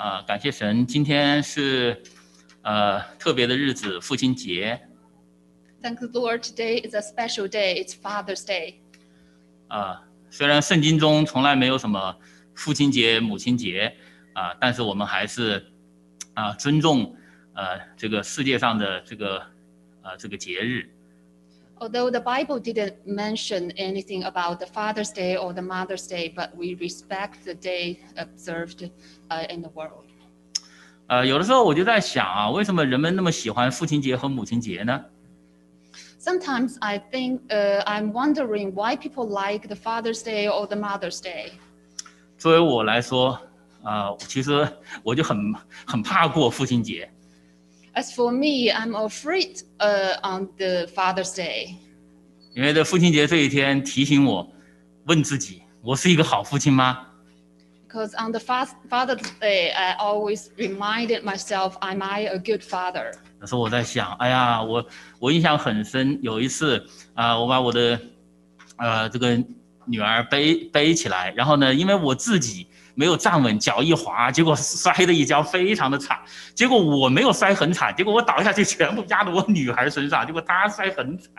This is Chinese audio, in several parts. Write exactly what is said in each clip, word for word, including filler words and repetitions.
啊、呃，感谢神，今天是呃特别的日子，父亲节。 Thank the Lord, today is a special day. It's Father's Day. 啊、呃，虽然圣经中从来没有什么父亲节、母亲节啊、呃，但是我们还是啊、呃、尊重呃这个世界上的这个呃这个节日。 Although the Bible didn't mention anything about the Father's Day or the Mother's Day, but we respect the day observed uh, in the world. 呃，有的时候我就在想啊，为什么人们那么喜欢父亲节和母亲节呢？ Sometimes I think uh, I'm wondering why people like the Father's Day or the Mother's Day. 作为我来说，啊、呃，其实我就很很怕过父亲节。 As for me, I'm afraid uh, on the Father's Day. 因为在父亲节这一天提醒我，问自己：我是一个好父亲吗？ Because on the Father's Day, I always reminded myself, am I a good father? 那时候我在想，哎呀，我我印象很深，有一次啊、呃，我把我的呃这个女儿背背起来，然后呢，因为我自己没有站稳，脚一滑，结果摔的一跤，非常的惨。结果我没有摔很惨，结果我倒下去全部压到我女儿身上，结果她摔很惨。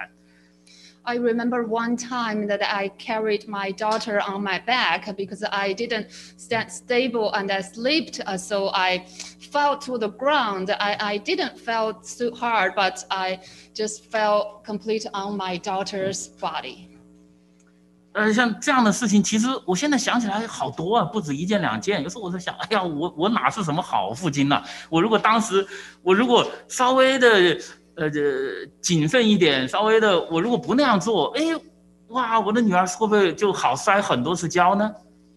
I remember one time that I carried my daughter on my back because I didn't stand stable and I slipped, uh, so I fell to the ground. I, I didn't fall so hard, but I just fell complete on my daughter's body. 呃，像这样的事情，其实我现在想起来好多啊，不止一件两件。有时候我在想，哎呀，我我哪是什么好父亲呢、啊？我如果当时，我如果稍微的。呃，谨慎一点，稍微的，我如果不那样做，哎，哇，我的女儿会不会就好摔很多次跤呢？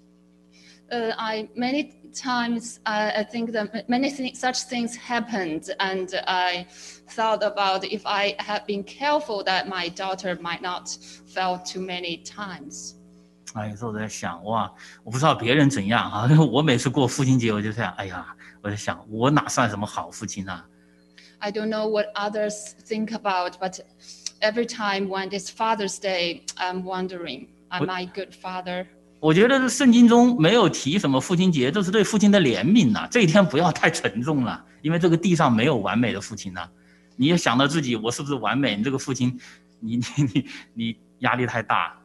Uh, I many times uh, I think that many th such things happened, and I thought about if I had been careful that my daughter might not fall too many times. 哎，有时候我在想，哇，我不知道别人怎样啊，我每次过父亲节，我就想，哎呀，我在想，我哪算什么好父亲啊？ I don't know what others think about, but every time when it's Father's Day, I'm wondering, am I a good father? 我觉得圣经中没有提什么父亲节，这是对父亲的怜悯呐、啊。这一天不要太沉重了，因为这个地上没有完美的父亲呐、啊。你也想到自己，我是不是完美？你这个父亲，你你你你压力太大。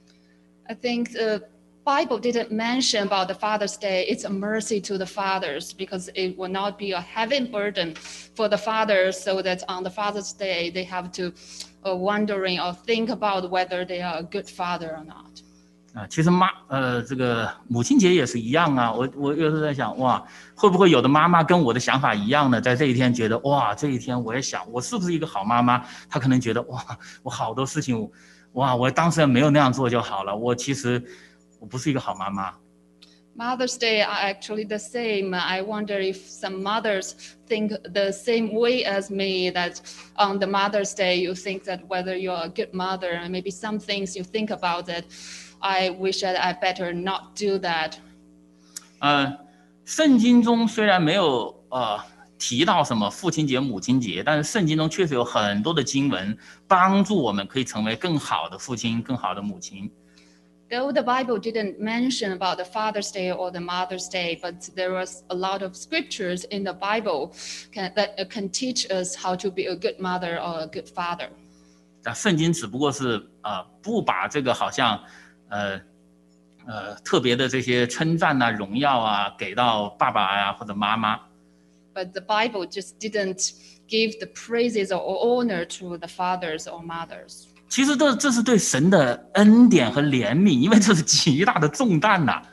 I think the Bible didn't mention about the Father's Day. It's a mercy to the fathers because it will not be a heavy burden for the fathers, so that on the Father's Day they have to uh, wondering or think about whether they are a good father or not. 啊，其实妈，呃，这个母亲节也是一样啊。我我有时候在想，哇，会不会有的妈妈跟我的想法一样呢？在这一天觉得，哇，这一天我也想，我是不是一个好妈妈？她可能觉得，哇，我好多事情，哇，我当时没有那样做就好了。我其实。我不是一个好妈妈。 Mother's Day are actually the same. I wonder if some mothers think the same way as me, that on the Mother's Day you think that whether you're a good mother, and maybe some things you think about that I wish that I better not do that. 呃，圣经中虽然没有呃提到什么父亲节、母亲节，但是圣经中确实有很多的经文帮助我们可以成为更好的父亲、更好的母亲。 Though the Bible didn't mention about the Father's Day or the Mother's Day, but there was a lot of scriptures in the Bible can, that can teach us how to be a good mother or a good father. 啊，圣经只不过是呃不把这个好像呃呃特别的这些称赞啊、荣耀啊给到爸爸啊或者妈妈。 But the Bible just didn't give the praises or honor to the fathers or mothers. 其实这这是对神的恩典和怜悯，因为这是极大的重担呐、啊。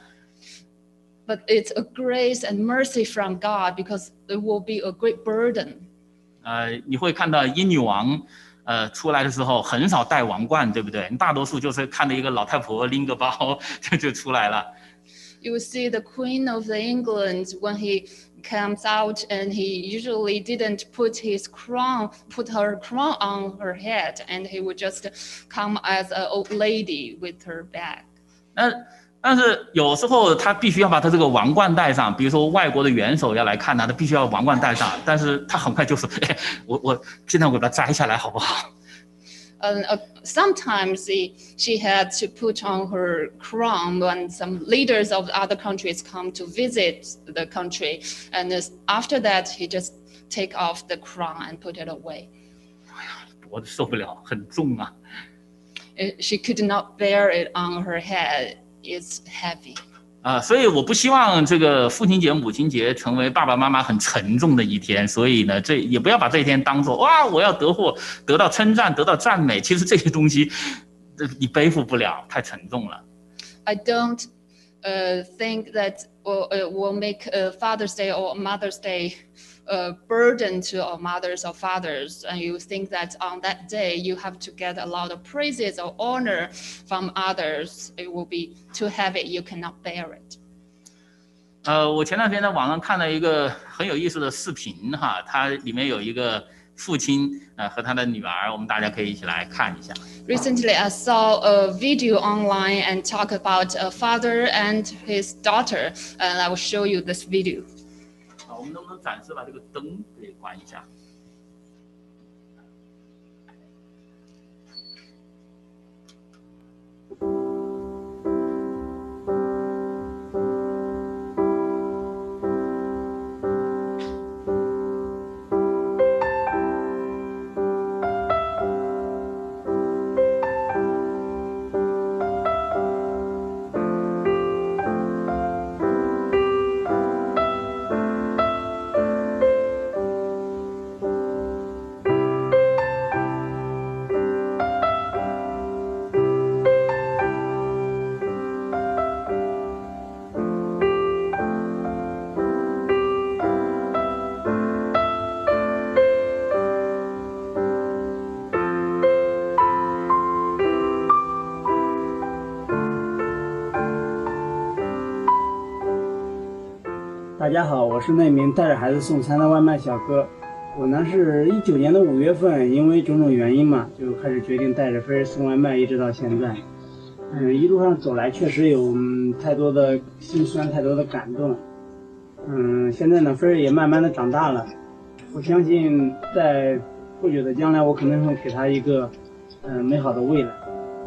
But it's a grace and mercy from God because it will be a great burden. 呃，你会看到英女王，呃，出来的时候很少戴王冠，对不对？大多数就是看到一个老太婆拎个包就就出来了。 You will see the Queen of England when he comes out, and he usually didn't put his crown, put her crown on her head, and he would just come as an old lady with her bag. 那但是有时候他必须要把他这个王冠戴上，比如说外国的元首要来看他，他必须要王冠戴上，但是他很快就说：“哎，我我现在我把它摘下来好不好？” And uh, sometimes he, she had to put on her crown when some leaders of other countries come to visit the country. And after that, he just take off the crown and put it away. 我受不了，很重啊。 She could not bear it on her head. It's heavy. 啊，所以我不希望这个父亲节、母亲节成为爸爸妈妈很沉重的一天，所以呢，这也不要把这一天当做哇，我要得获、得到称赞、得到赞美。其实这些东西，你背负不了，太沉重了。 I don't uh, think that will, uh, will make uh, Father's Day or Mother's Day a burden to our mothers or fathers, and you think that on that day you have to get a lot of praises or honor from others. It will be too heavy. You cannot bear it. 呃，我前两天在网上看了一个很有意思的视频哈，它里面有一个父亲呃和他的女儿，我们大家可以一起来看一下。 Recently, I saw a video online and talk about a father and his daughter, and I will show you this video. 好，我们能不能暂时把这个灯给关一下？ 大家好，我是那名带着孩子送餐的外卖小哥。我呢是一九年的五月份，因为种种原因嘛，就开始决定带着菲儿送外卖，一直到现在。嗯，一路上走来确实有、嗯、太多的心酸，太多的感动。嗯，现在呢，菲儿也慢慢的长大了。我相信在不久的将来，我可能会给她一个嗯美好的未来。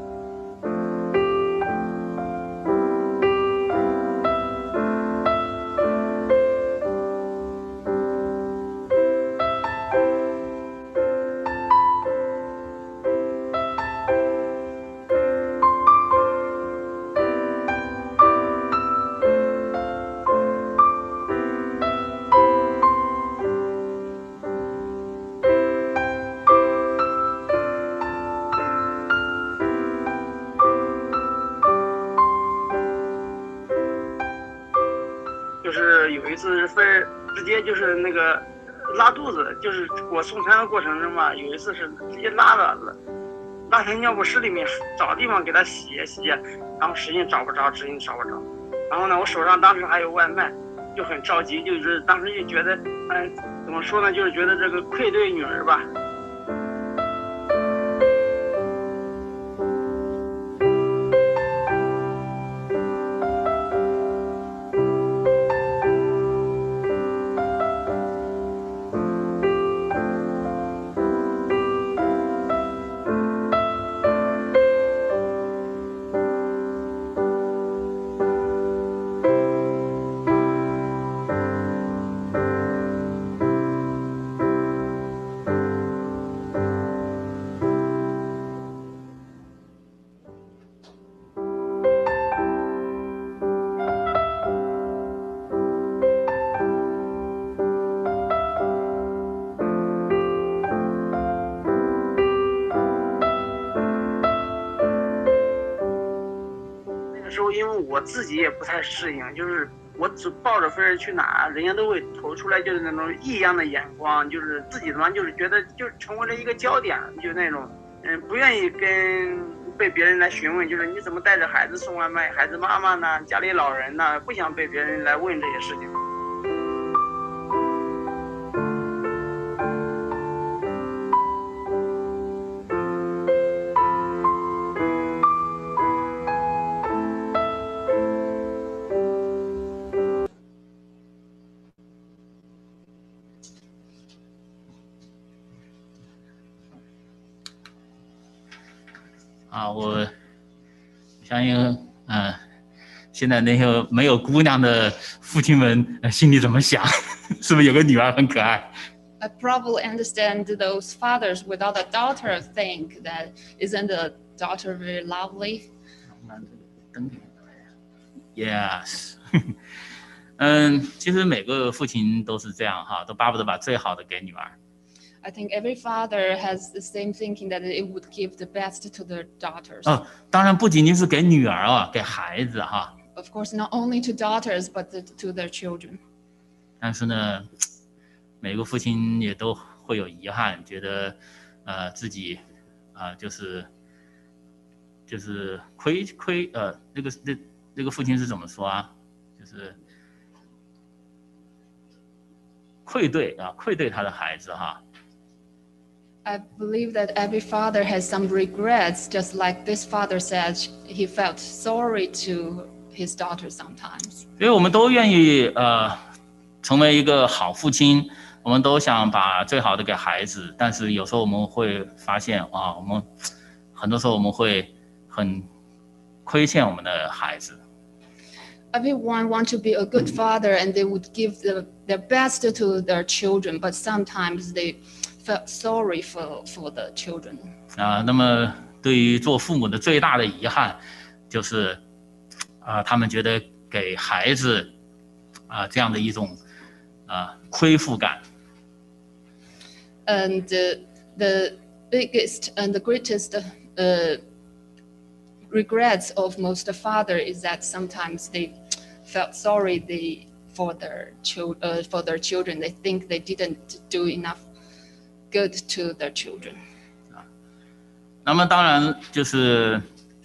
就是有一次菲儿直接就是那个拉肚子，就是我送餐的过程中嘛，有一次是直接拉了拉在尿不湿里面，找地方给他洗洗，然后使劲找不着，使劲找不着。然后呢，我手上当时还有外卖，就很着急，就是当时就觉得，嗯，怎么说呢，就是觉得这个愧对女儿吧。时候因为我自己也不太适应，就是我只抱着菲儿去哪，人家都会投出来就是那种异样的眼光，就是自己他妈就是觉得就成为了一个焦点，就那种嗯不愿意跟被别人来询问，就是你怎么带着孩子送外卖，孩子妈妈呢，家里老人呢，不想被别人来问这些事情。 我相信，嗯、呃，现在那些没有姑娘的父亲们、呃、心里怎么想？是不是有个女儿很可爱？ I probably understand those fathers without a daughter think that isn't a daughter very lovely? Yes 。嗯，其实每个父亲都是这样哈，都巴不得把最好的给女儿。 I think every father has the same thinking that it would give the best to their daughters. 哦，当然不仅仅是给女儿啊，给孩子哈。 Of course, not only to daughters, but to their children. 但是呢，每个父亲也都会有遗憾，觉得呃自己啊、呃、就是就是亏亏呃那个那那个父亲是怎么说啊？就是愧对啊，愧对他的孩子哈。 I believe that every father has some regrets, just like this father said he felt sorry to his daughter sometimes. 所以我们都愿意呃成为一个好父亲，我们都想把最好的给孩子，但是有时候我们会发现啊，我们很多时候我们会很亏欠我们的孩子。 Everyone wants to be a good father and they would give the, their best to their children, but sometimes they felt sorry for, for the children. 啊，那么对于做父母的最大的遗憾，就是啊，他们觉得给孩子啊这样的一种啊亏负感。 And uh, the biggest and the greatest uh, regrets of most father is that sometimes they felt sorry they, for their child, uh, for their children. They think they didn't do enough good to their children. 那么当然就是，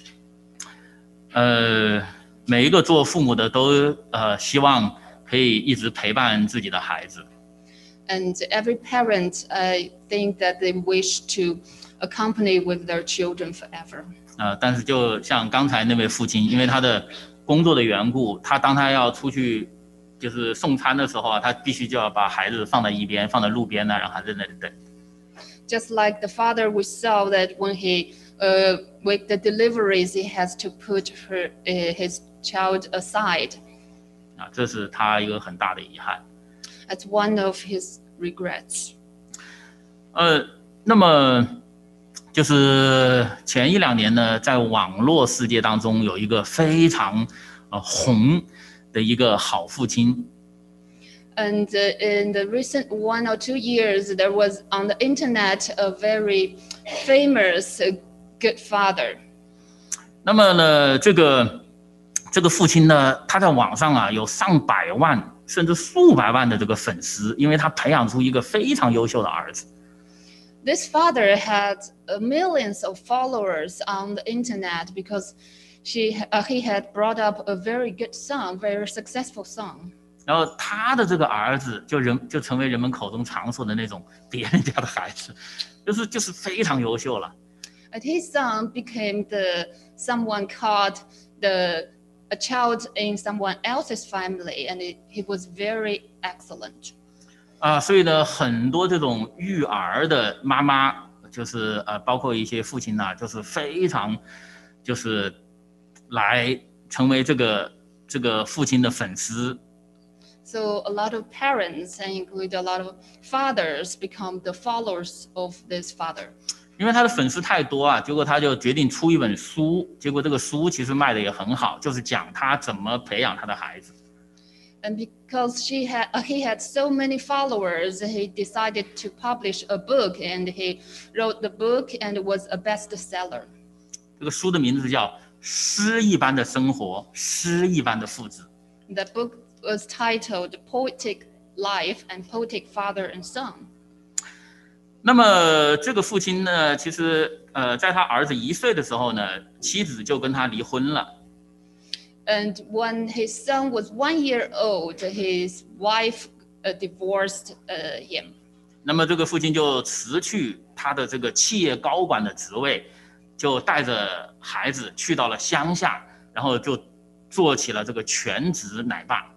呃，每一个做父母的都呃希望可以一直陪伴自己的孩子。 And every parent, I think that they wish to accompany with their children forever. 呃，但是就像刚才那位父亲，因为他的工作的缘故，他当他要出去就是送餐的时候啊，他必须就要把孩子放在一边，放在路边呢，让孩子在那里等。 Just like the father we saw that when he uh, make the deliveries, he has to put her, uh, his child aside. 啊，这是他一个很大的遗憾。 That's one of his regrets. 呃，那么就是前一两年呢，在网络世界当中有一个非常呃红的一个好父亲。 And uh, in the recent one or two years, there was on the internet a very famous uh, good father. 那么呢，这个这个父亲呢，他在网上啊有上百万甚至数百万的这个粉丝，因为他培养出一个非常优秀的儿子。 This father had uh, millions of followers on the internet because she, uh, he had brought up a very good son, very successful son. 然后他的这个儿子就人就成为人们口中常说的那种别人家的孩子，就是就是非常优秀了。 And his son became the someone called the a child in someone else's family, and it, he was very excellent. 啊，所以呢，很多这种育儿的妈妈，就是呃，包括一些父亲呐、啊，就是非常，就是来成为这个这个父亲的粉丝。 So a lot of parents, and include a lot of fathers, become the followers of this father. 因为他的粉丝太多啊，结果他就决定出一本书，结果这个书其实卖的也很好，就是讲他怎么培养他的孩子。 And because she had, uh, he had so many followers, he decided to publish a book, and he wrote the book, and it was a bestseller. 这个书的名字叫《诗一般的生活，诗一般的父子》。 The book was titled Poetic Life and Poetic Father and Son. 那么这个父亲呢，其实呃，在他儿子一岁的时候呢，妻子就跟他离婚了。 And when his son was one year old, his wife uh, divorced uh, him. 那么这个父亲就辞去他的这个企业高管的职位，就带着孩子去到了乡下，然后就做起了这个全职奶爸。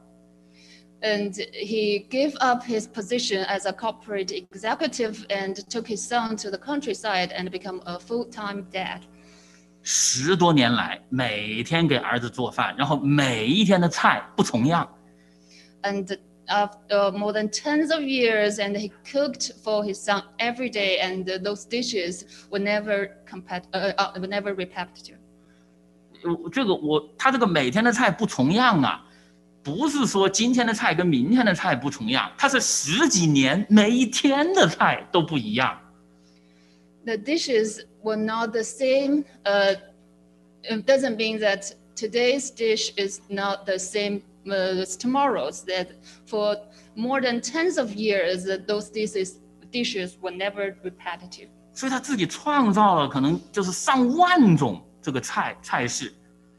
And he gave up his position as a corporate executive and took his son to the countryside and become a full-time dad. 十多年来每天给儿子做饭，然后每一天的菜不重样。 And after more than tens of years, and he cooked for his son every day, and those dishes were never compat uh, uh, were never repetitive. 这个我他这个每天的菜不重样啊，不是说今天的菜跟明天的菜不重样，它是十几年每一天的菜都不一样。 The dishes were not the same. Uh, it doesn't mean that today's dish is not the same uh, as tomorrow's. That for more than tens of years, uh, those dishes dishes were never repetitive. 所以他自己创造了可能就是上万种这个菜菜式。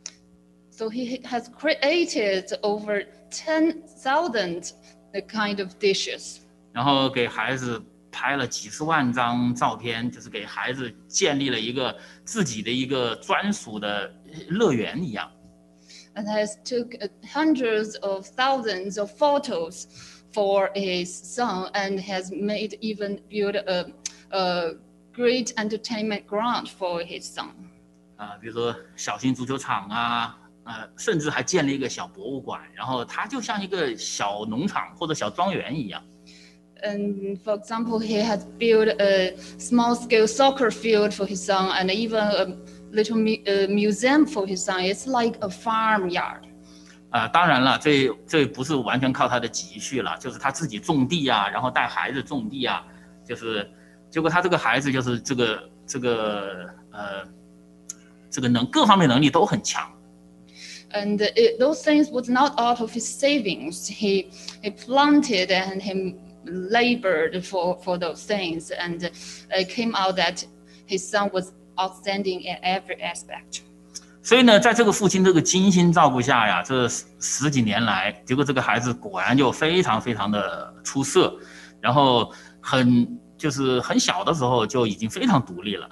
So he has created over ten thousand kind of dishes. 然后给孩子拍了几十万张照片，就是给孩子建立了一个自己的一个专属的乐园一样。 And has took hundreds of thousands of photos for his son, and has made even built a, a great entertainment ground for his son. 啊，比如说小型足球场啊，呃，甚至还建了一个小博物馆，然后它就像一个小农场或者小庄园一样。 And for example, he has built a small-scale soccer field for his son, and even a little mu uh, museum for his son. It's like a farmyard. 啊、呃，当然了，这这不是完全靠他的积蓄了，就是他自己种地啊，然后带孩子种地啊，就是结果他这个孩子就是这个这个呃这个能各方面能力都很强。 And it, those things was not out of his savings. He he planted and he labored for for those things, and it came out that his son was outstanding in every aspect. 所以呢，在这个父亲这个精心照顾下呀，这十几年来，结果这个孩子果然就非常非常的出色，然后很就是很小的时候就已经非常独立了。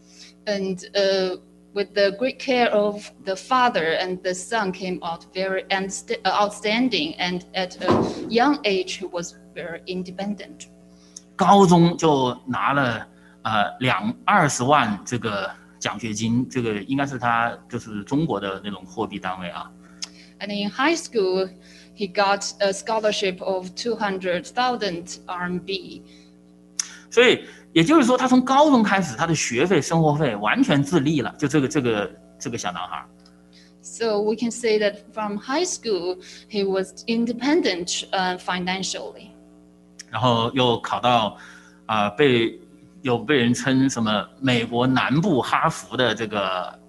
And uh, with the great care of the father, and the son came out very outstanding, and at a young age he was very independent. 高中就拿了呃两二十万这个奖学金，这个应该是他就是中国的那种货币单位啊。 And in high school, he got a scholarship of two hundred thousand R M B. 所以也就是说，他从高中开始，他的学费、生活费完全自立了。就这个这个这个小男孩。 So we can say that from high school, he was independent uh, financially. 然后又考到啊、呃，被有被人称什么美国南部哈佛的这个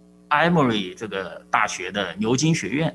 Emory 这个大学的牛津学院。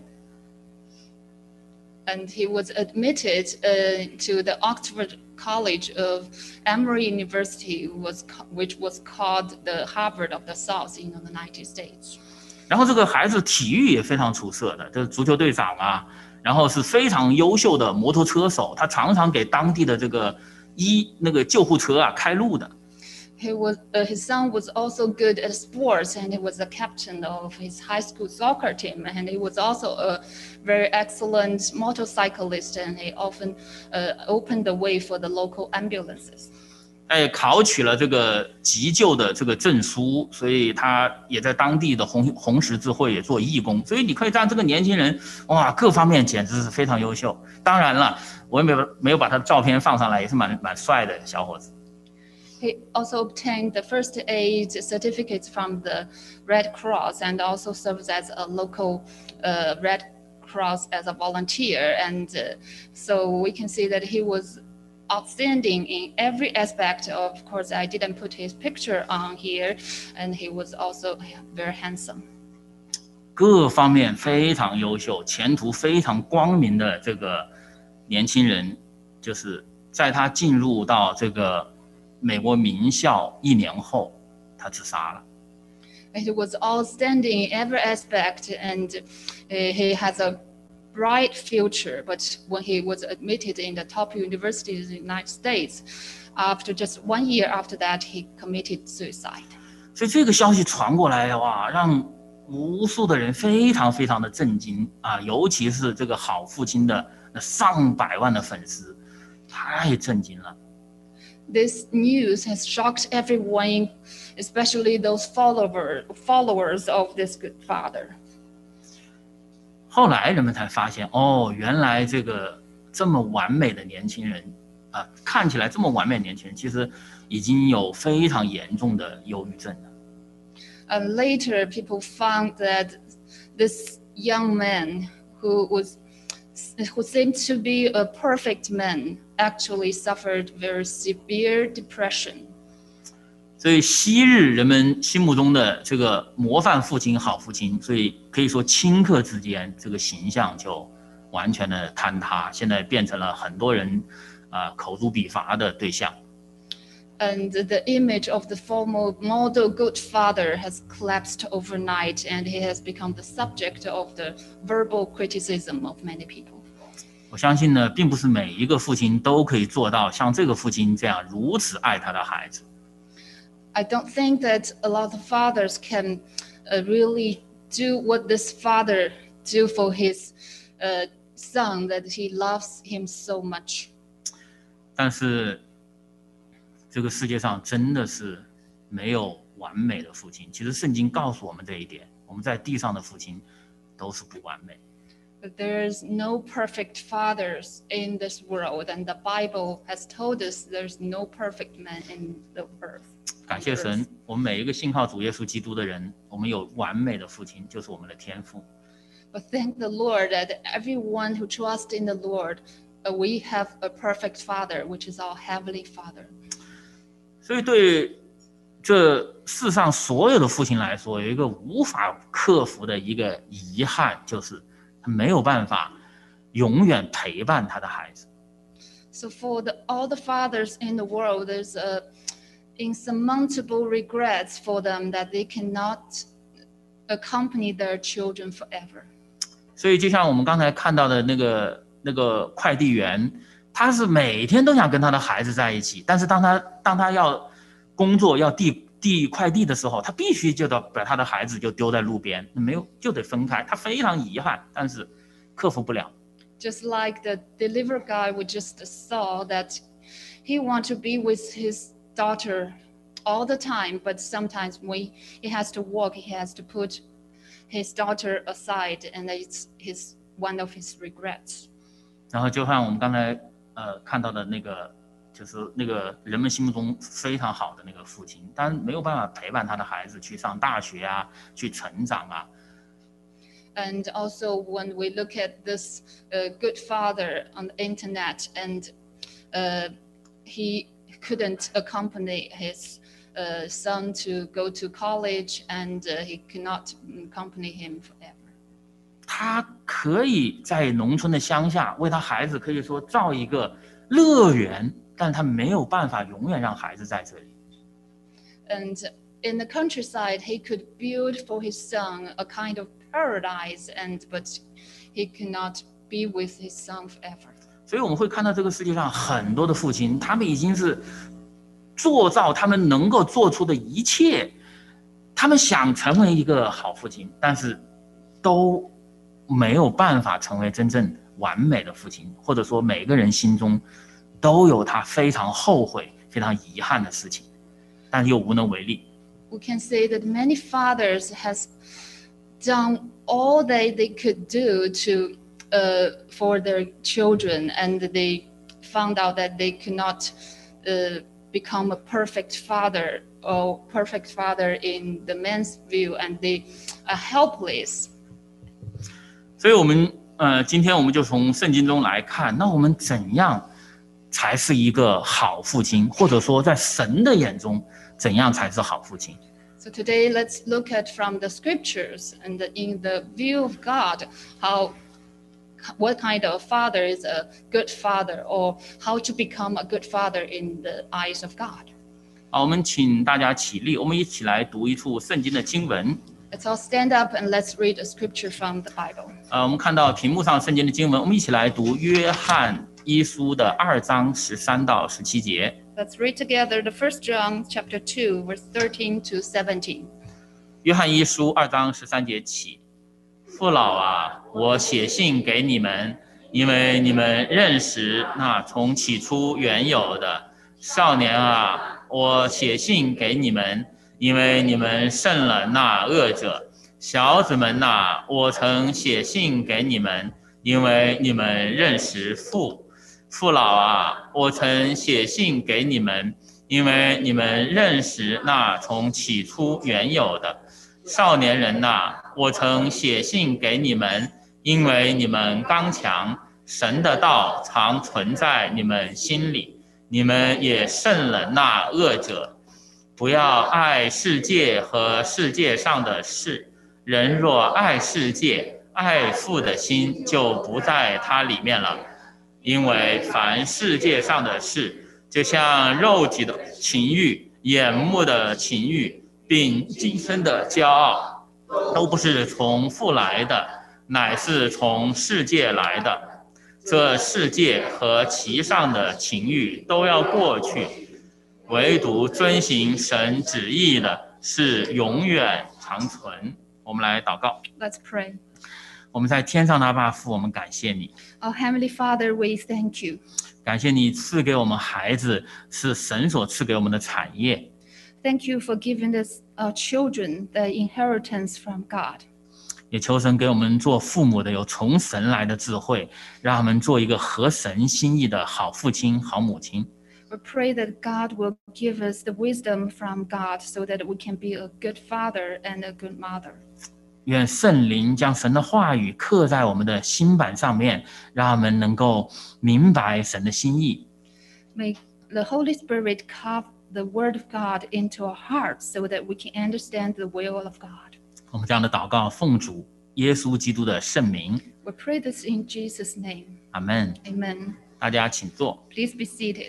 And he was admitted uh, to the Oxford College of Emory University, was which was called the Harvard of the South in the United States. 然后这个孩子体育也非常出色的，就是足球队长啊，然后是非常优秀的摩托车手，他常常给当地的这个医那个救护车啊开路的。 He was uh, his son was also good at sports, and he was the captain of his high school soccer team, and he was also a very excellent motorcyclist, and he often uh, opened the way for the local ambulances. 哎，考取了这个急救的这个证书，所以他也在当地的红红十字会也做义工，所以你可以让这个年轻人哇，各方面简直是非常优秀。当然了，我也没有没有把他的照片放上来，也是蛮蛮帅的小伙子。 He also obtained the first aid certificates from the Red Cross, and also serves as a local uh, Red Cross as a volunteer. And uh, so we can see that he was outstanding in every aspect. Of course, I didn't put his picture on here, and he was also very handsome. 各方面非常优秀，前途非常光明的这个年轻人，就是在他进入到这个美国名校一年后，他自杀了。 He was outstanding in every aspect, and he has a bright future. But when he was admitted in the top universities in the United States, after just one year after that, he committed suicide. 所以这个消息传过来，哇，让无数的人非常非常的震惊啊！尤其是这个好父亲的那上百万的粉丝，太震惊了。 this news has shocked everyone, especially those follower, followers of this good father. 后来人们才发现，哦，原来这个这么完美的年轻人，啊、呃，看起来这么完美的年轻人，其实已经有非常严重的忧郁症了。 And later, people found that this young man who was who seemed to be a perfect man actually suffered very severe depression. 所以昔日人们心目中的这个模范父亲、好父亲，所以可以说顷刻之间，这个形象就完全的坍塌，现在变成了很多人啊、呃、口诛笔伐的对象。 And the image of the former model good father has collapsed overnight, and he has become the subject of the verbal criticism of many people. 我相信呢，并不是每一个父亲都可以做到像这个父亲这样如此爱他的孩子。 I don't think that a lot of fathers can uh, really do what this father do for his uh, son, that he loves him so much. 但是这个世界上真的是没有完美的父亲。其实圣经告诉我们这一点，我们在地上的父亲都是不完美。 But there's no perfect fathers in this world, and the Bible has told us there's no perfect man in the earth. 感谢神，我们每一个信靠主耶稣基督的人，我们有完美的父亲，就是我们的天父。 But thank the Lord that everyone who trusts in the Lord, uh, we have a perfect Father, which is our heavenly Father. 所以对这世上所有的父亲来说，有一个无法克服的一个遗憾，就是他没有办法永远陪伴他的孩子。 So for the, all the fathers in the world, there's a insurmountable regrets for them that they cannot accompany their children forever. 所以就像我们刚才看到的那个那个快递员，他是每天都想跟他的孩子在一起，但是当他当他要工作要递递快递的时候，他必须就得把他的孩子就丢在路边，没有就得分开，他非常遗憾，但是克服不了。 Just like the delivery guy we just saw, that he wants to be with his daughter all the time, but sometimes when he has to work, he has to put his daughter aside, and it's his one of his regrets. 然后就像我们刚才呃看到的那个，就是那个人们心目中非常好的那个父亲，但没有办法陪伴他的孩子去上大学啊，去成长啊。 And also when we look at this uh, good father on the internet, and uh, he couldn't accompany his uh, son to go to college, and uh, he cannot accompany him forever. 他可以在农村的乡下为他孩子可以说造一个乐园，但他没有办法永远让孩子在这里。 And in the countryside, he could build for his son a kind of paradise, and but he cannot be with his son forever. 所以我们会看到这个世界上很多的父亲，他们已经是做到他们能够做出的一切，他们想成为一个好父亲，但是都没有办法成为真正完美的父亲，或者说每个人心中都有他非常后悔、非常遗憾的事情，但又无能为力。 We can say that many fathers has done all that they could do to uh, for their children, and they found out that they could not uh, become a perfect father or perfect father in the man's view, and they are helpless. 所以我们呃，今天我们就从圣经中来看，那我们怎样才是一个好父亲，或者说在神的眼中，怎样才是好父亲？ So today, let's look at from the scriptures and in the view of God, how what kind of father is a good father, or how to become a good father in the eyes of God. 好，我们请大家起立，我们一起来读一处圣经的经文。 Let's all stand up and let's read a scripture from the Bible. 呃，我们看到屏幕上圣经的经文，我们一起来读约翰一书的二章十三到十七节。 Let's read together the First John chapter two, verse thirteen to seventeen. 约翰一书二章十三节起，父老啊，我写信给你们，因为你们认识那从起初原有的， 少年啊，我写信给你们，因为你们胜了那恶者。小子们呐，我曾写信给你们，因为你们认识父。父老啊，我曾写信给你们，因为你们认识那从起初原有的。少年人呐，我曾写信给你们，因为你们刚强，神的道常存在你们心里，你们也胜了那恶者。不要爱世界和世界上的事，人若爱世界，爱父的心就不在它里面了。因为凡世界上的事，就像肉体的情欲、眼目的情欲，并今生的骄傲，都不是从父来的，乃是从世界来的。这世界和其上的情欲都要过去，唯独遵行神旨意的是永远长存。我们来祷告。 Let's pray. 我们在天上的阿爸父，我们感谢你， Our Heavenly Father, we thank you. 感谢你赐给我们孩子是神所赐给我们的产业， Thank you for giving us our children the inheritance from God. 也求神给我们做父母的有从神来的智慧，让我们做一个合神心意的好父亲、好母亲。 We pray that God will give us the wisdom from God so that we can be a good father and a good mother. 愿圣灵将神的话语刻在我们的心板上面，让我们能够明白神的心意。 May the Holy Spirit carve the word of God into our hearts so that we can understand the will of God. 我们这样的祷告，奉主耶稣基督的圣名， We pray this in Jesus' name. 阿门。 Amen. 大家请坐。 Please be seated.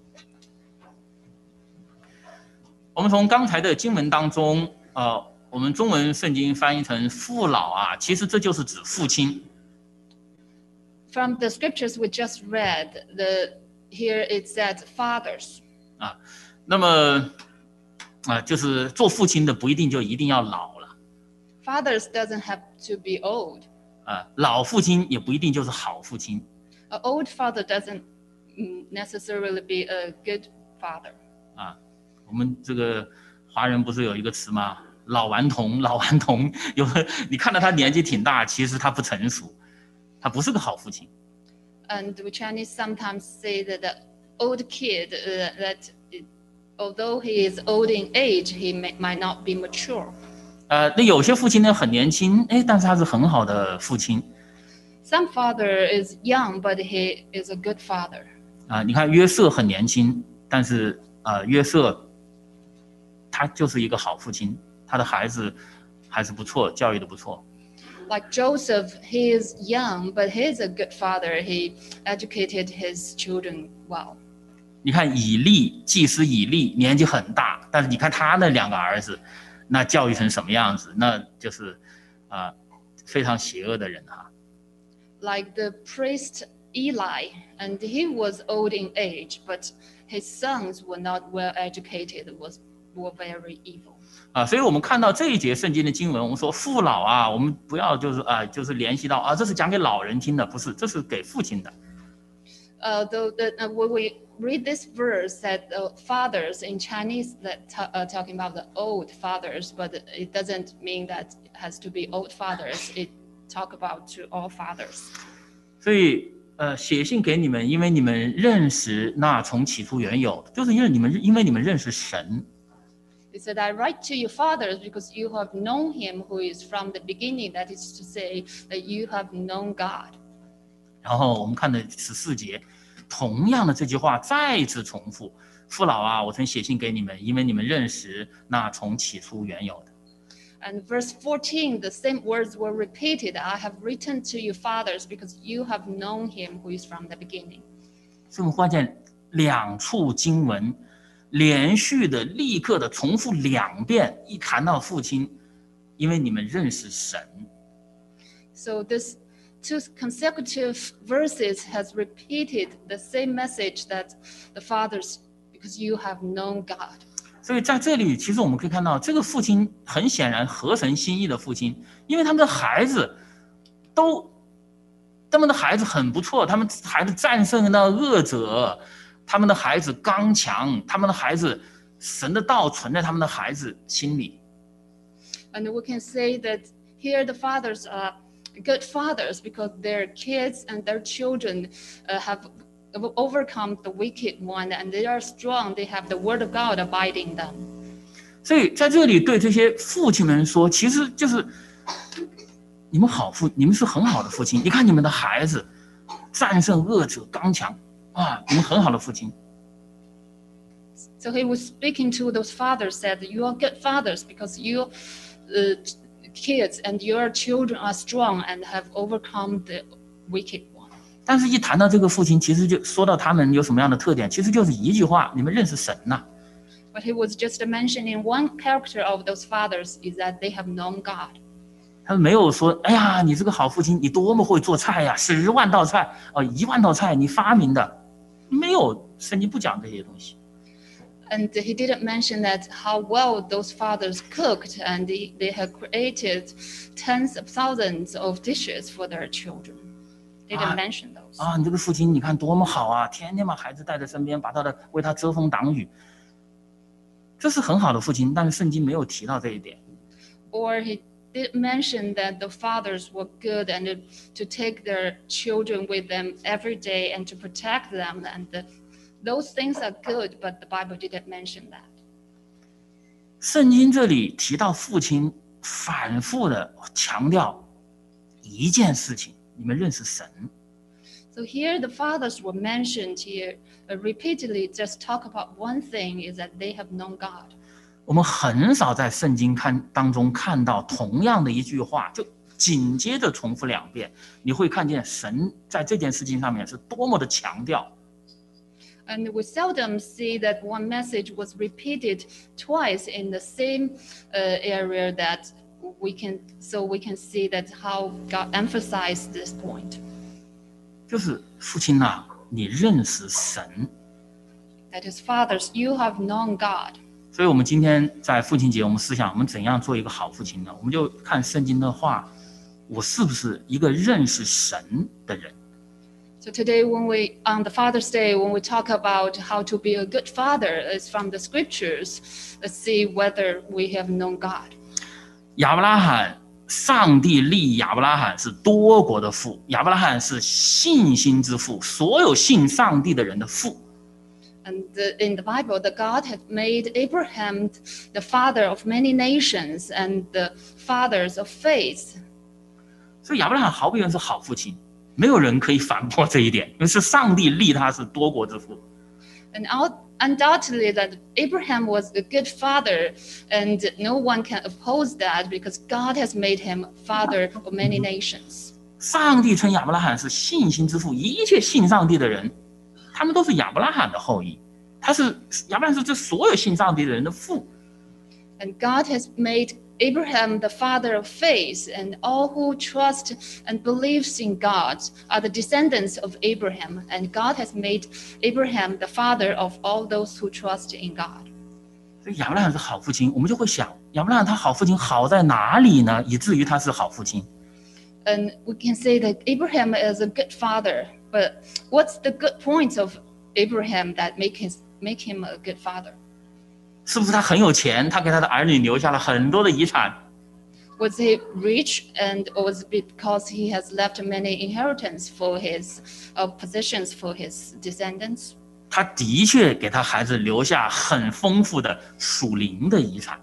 我们从刚才的经文当中，呃。我们中文圣经翻译成父老啊，其实这就是指父亲。 From the scriptures we just read, the here it said fathers. 啊，那么啊，就是做父亲的不一定就一定要老了。 Fathers doesn't have to be old. 啊，老父亲也不一定就是好父亲。 An old father doesn't necessarily be a good father. 啊，我们这个华人不是有一个词吗？老顽童，老顽童，有的你看到他年纪挺大，其实他不成熟，他不是个好父亲。 And we Chinese sometimes say that the old kid uh, that it, although he is old in age, he may, might not be mature. 呃，那有些父亲呢很年轻，哎，但是他是很好的父亲。 Some father is young, but he is a good father. 啊，你看约瑟很年轻，但是呃，约瑟他就是一个好父亲。他的孩子还是不错，教育的不错。 Like Joseph, he is young, but he is a good father. He educated his children well. 你看以利，祭司以利年纪很大，但是你看他那两个儿子，那教育成什么样子？那就是啊、呃，非常邪恶的人哈。 Like the priest Eli, and he was old in age, but his sons were not well educated, was were very evil. 啊，所以我们看到这一节圣经的经文，我们说父老啊，我们不要就是啊，就是联系到啊，这是讲给老人听的，不是，这是给父亲的。 Uh, though the, uh, when we read this verse, that uh, fathers in Chinese that ta- uh, talking about the old fathers, but it doesn't mean that it has to be old fathers. It talk about to all fathers. 所以呃，写信给你们，因为你们认识那从起初原有，就是因为你们因为你们认识神。 It said, I write to you fathers because you have known him who is from the beginning. That is to say that you have known God. 然后我们看的十四节，同样的这句话再次重复：父老啊，我曾写信给你们，因为你们认识那从起初原有的。 And verse fourteen, the same words were repeated. I have written to you fathers because you have known him who is from the beginning. 所以我们发现两处经文连续的、立刻的重复两遍，一谈到父亲，因为你们认识神。 So this two consecutive verses has repeated the same message that the fathers, because you have known God. 所以在这里，其实我们可以看到，这个父亲很显然合神心意的父亲，因为他们的孩子都，他们的孩子很不错，他们孩子战胜了恶者。 他们的孩子刚强，他们的孩子神的道存在他们的孩子心里。 And we can say that here the fathers are good fathers because their kids and their children uh, have overcome the wicked one, and they are strong. They have the word of God abiding them. 所以在这里对这些父亲们说，其实就是你们好父，你们是很好的父亲。你看你们的孩子战胜恶者，刚强啊，你们很好的父亲。 So he was speaking to those fathers, said, "You are good fathers because you, uh, kids and your children are strong and have overcome the wicked one." 但是，一谈到这个父亲，其实就说到他们有什么样的特点，其实就是一句话：你们认识神呐。 But he was just mentioning one character of those fathers is that they have known God. 他没有说：哎呀，你这个好父亲，你多么会做菜呀，十万道菜啊，一万道菜你发明的，没有，圣经不讲这些东西。 And he didn't mention that how well those fathers cooked, and they, they had created tens of thousands of dishes for their children. They didn't mention those. 啊，你这个父亲你看多么好啊，天天把孩子带在身边，把他的为他遮风挡雨，这是很好的父亲，但是圣经没有提到这一点。 Or he did mention that the fathers were good and to take their children with them every day and to protect them, and the, those things are good, but the Bible didn't mention that. 圣经这里提到父亲，反复的强调一件事情：你们认识神。 So here the fathers were mentioned here uh, repeatedly. Just talk about one thing is that they have known God. 我们很少在圣经看当中看到同样的一句话，就紧接着重复两遍，你会看见神在这件事情上面是多么的强调。 And we seldom see that one message was repeated twice in the same uh, area that we can, so we can see that how God emphasized this point. 就是父亲呐、啊，你认识神。 That is, fathers, you have known God. 所以我们今天在父亲节，我们思想我们怎样做一个好父亲呢？我们就看圣经的话，我是不是一个认识神的人？ So today, when we on the Father's Day, when we talk about how to be a good father, is from the scriptures. Let's see whether we have known God. 亚伯拉罕，上帝立亚伯拉罕是多国的父，亚伯拉罕是信心之父，所有信上帝的人的父。 And the, in the Bible, the God had made Abraham the father of many nations and the fathers of faith. 所以亚伯拉罕毫无疑问是好父亲，没有人可以反驳这一点，因为是上帝立他是多国之父。 And out, undoubtedly that Abraham was a good father, and no one can oppose that because God has made him father of many nations. 上帝称亚伯拉罕是信心之父，一切信上帝的人，他们都是亚伯拉罕的后裔。他是亚伯拉罕是这所有信上帝的人的父。 And God has made Abraham the father of faith, and all who trust and believes in God are the descendants of Abraham, and God has made Abraham the father of all those who trust in God. 所以亚伯拉罕是好父亲，我们就会想，亚伯拉罕他好父亲好在哪里呢？以至于他是好父亲。 And we can say that Abraham is a good father, but what's the good points of Abraham that make his make him a good father? 是不是他很有钱？他给他的儿女留下了很多的遗产。 Was he rich, and or was it because he has left many inheritance for his uh, possessions for his descendants? 他的确给他孩子留下很丰富的属灵的遗产。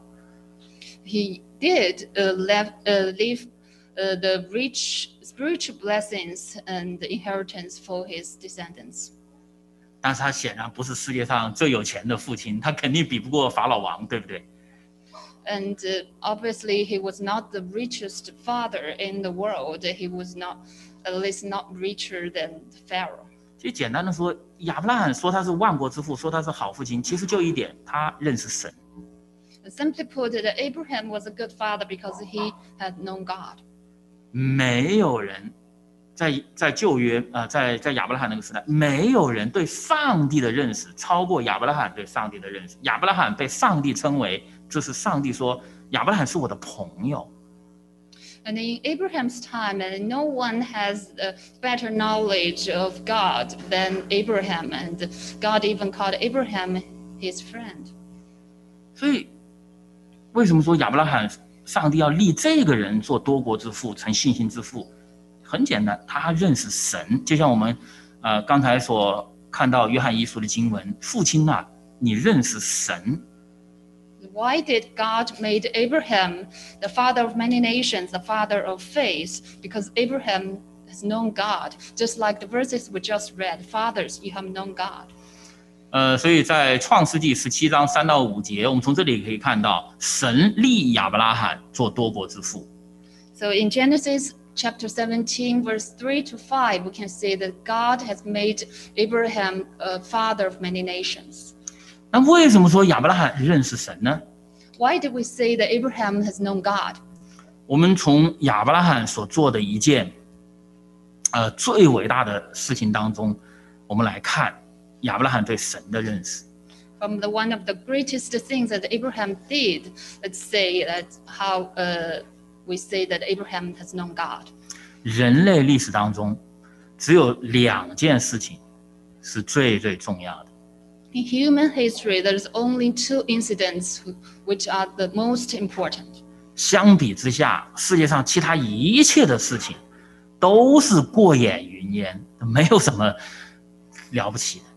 He did uh, left, uh, leave uh, the rich spiritual blessings and the inheritance for his descendants. 但是他显然不是世界上最有钱的父亲，他肯定比不过法老王，对不对？ And uh, obviously, he was not the richest father in the world. He was not, at least not richer than Pharaoh. 其实简单的说，亚伯拉罕说他是万国之父，说他是好父亲，其实就一点，他认识神。 And simply put, that Abraham was a good father because he had known God. 没有人在在旧约啊、呃，在在亚伯拉罕那个时代，没有人对上帝的认识超过亚伯拉罕对上帝的认识。亚伯拉罕被上帝称为，这是上帝说亚伯拉罕是我的朋友。 And in Abraham's time, and no one has a better knowledge of God than Abraham, and God even called Abraham his friend. 所以，为什么说亚伯拉罕上帝要立这个人做多国之父，成信心之父？很简单，他认识神，就像我们呃刚才所看到约翰一书的经文，父亲呐、啊，你认识神。 Why did God made Abraham the father of many nations, the father of faith? Because Abraham has known God, just like the verses we just read. Fathers, you have known God. 呃，所以在创世纪十七章三到五节，我们从这里可以看到，神立亚伯拉罕做多国之父。 So in Genesis chapter seventeen, verse three to five, we can see that God has made Abraham a father of many nations. 那为什么说亚伯拉罕认识神呢？ Why did we say that Abraham has known God? 我们从亚伯拉罕所做的一件，呃，最伟大的事情当中，我们来看亚伯拉罕对神的认识。 From the one of the greatest things that Abraham did, let's say that how uh, we say that Abraham has known God. 人类历史当中，只有两件事情是最最重要的。 In human history, there's only two incidents which are the most important. 相比之下，世界上其他一切的事情都是过眼云烟，没有什么了不起的。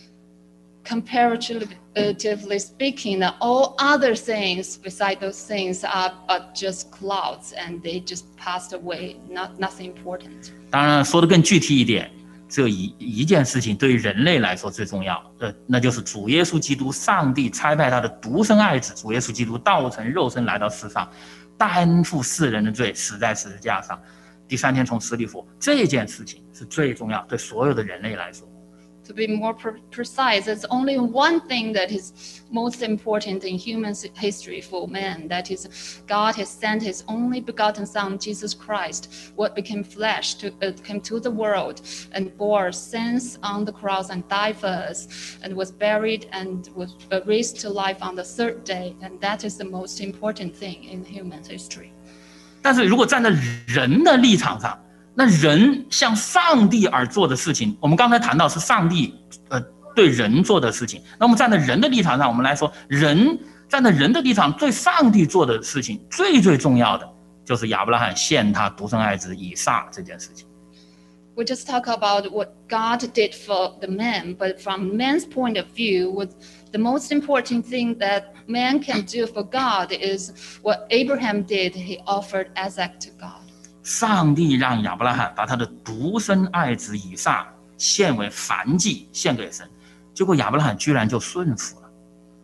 Comparatively speaking, all other things beside those things are, are just clouds, and they just passed away. Not nothing important. 当然，说的更具体一点。只有一一件事情对于人类来说最重要，呃，那就是主耶稣基督，上帝差派他的独生爱子主耶稣基督道成肉身来到世上，担负世人的罪，死在十字架上，第三天从死里复活。这件事情是最重要，对所有的人类来说。 To be more pre- precise, there's only one thing that is most important in human history for man. That is, God has sent His only begotten Son, Jesus Christ, what became flesh, to uh, came to the world and bore sins on the cross and died for us, and was buried and was raised to life on the third day. And that is the most important thing in human history. 但是如果站在人的立场上，那人向上帝而做的事情，我们刚才谈到是上帝呃对人做的事情。那我们站在人的立场上，我们来说，人站在人的立场对上帝做的事情，最最重要的就是亚伯拉罕献他独生爱子以撒这件事情。 We just talk about what God did for the man, but from man's point of view, what the most important thing that man can do for God is what Abraham did. He offered Isaac to God. 上帝让亚伯拉罕把他的独生爱子以撒献为燔祭，献给神，结果亚伯拉罕居然就顺服了。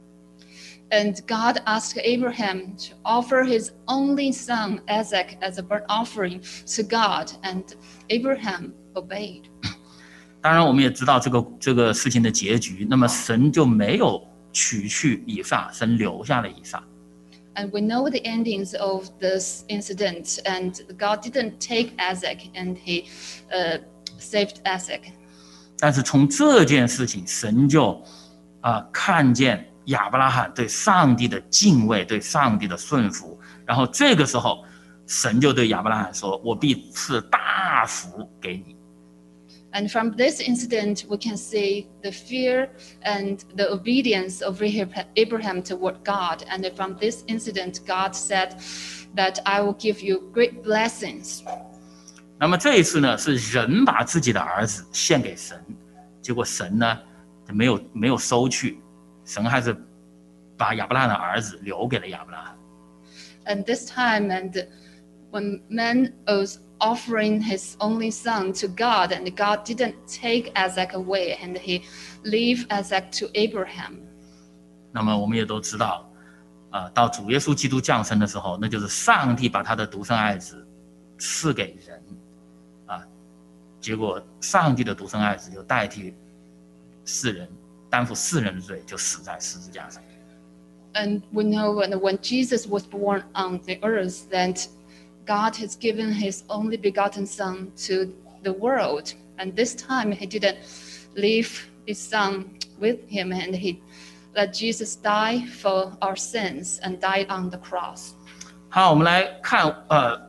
And God asked Abraham to offer his only son Isaac as a burnt offering to God, and Abraham obeyed. 当然，我们也知道这个这个事情的结局，那么神就没有取去以撒，神留下了以撒。 And we know the endings of this incident, and God didn't take Isaac, and He uh, saved Isaac. 但是从这件事情，神就啊、呃、看见亚伯拉罕对上帝的敬畏，对上帝的顺服，然后这个时候，神就对亚伯拉罕说：“我必赐大福给你。” And from this incident, we can see the fear and the obedience of Abraham toward God. And from this incident, God said that I will give you great blessings. 那么这一次呢，是人把自己的儿子献给神，结果神呢没有没有收去，神还是把亚伯拉罕的儿子留给了亚伯拉罕。 And this time, and when man was offering his only son to God, and God didn't take Isaac away, and He leave Isaac to Abraham. 那么我们也都知道，啊、呃，到主耶稣基督降生的时候，那就是上帝把他的独生爱子赐给人，啊，结果上帝的独生爱子就代替世人，担负世人的罪，就死在十字架上。 And we know when, when Jesus was born on the earth, that God has given His only begotten Son to the world, and this time He didn't leave His Son with Him, and He let Jesus die for our sins and died on the cross. 好，我们来看呃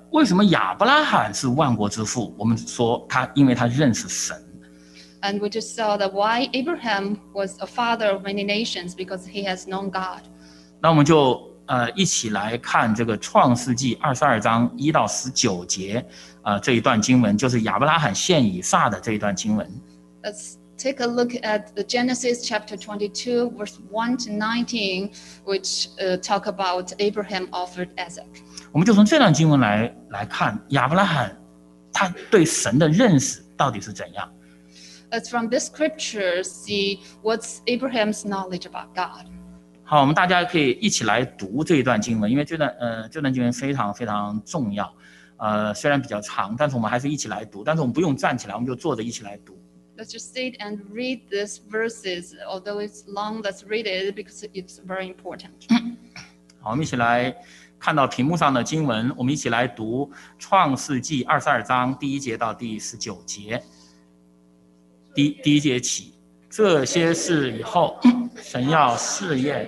为什么亚伯拉罕是万国之父？我们说他因为他认识神。 And we just saw that why Abraham was a father of many nations, because he has known God. 那我们就呃一起来看这个创世纪二十二章一到十九节，呃这一段经文就是亚伯拉罕献以撒的这一段经文。 Let's take a look at the Genesis chapter twenty-two, verse one to nineteen, which uh, talk about Abraham offered Isaac. 我们就从这段经文来来看亚伯拉罕他对神的认识到底是怎样。 Let's from this scripture see what's Abraham's knowledge about God. 好，我们大家可以一起来读这一段经文，因为这段呃这段经文非常非常重要，呃虽然比较长，但是我们还是一起来读，但是我们不用站起来，我们就坐着一起来读。 Let's just sit and read these verses. Although it's long, let's read it because it's very important. 好，我们一起来看到屏幕上的经文，我们一起来读创世纪二十二章第一节到第十九节。第第一节起，这些事以后，神要试验。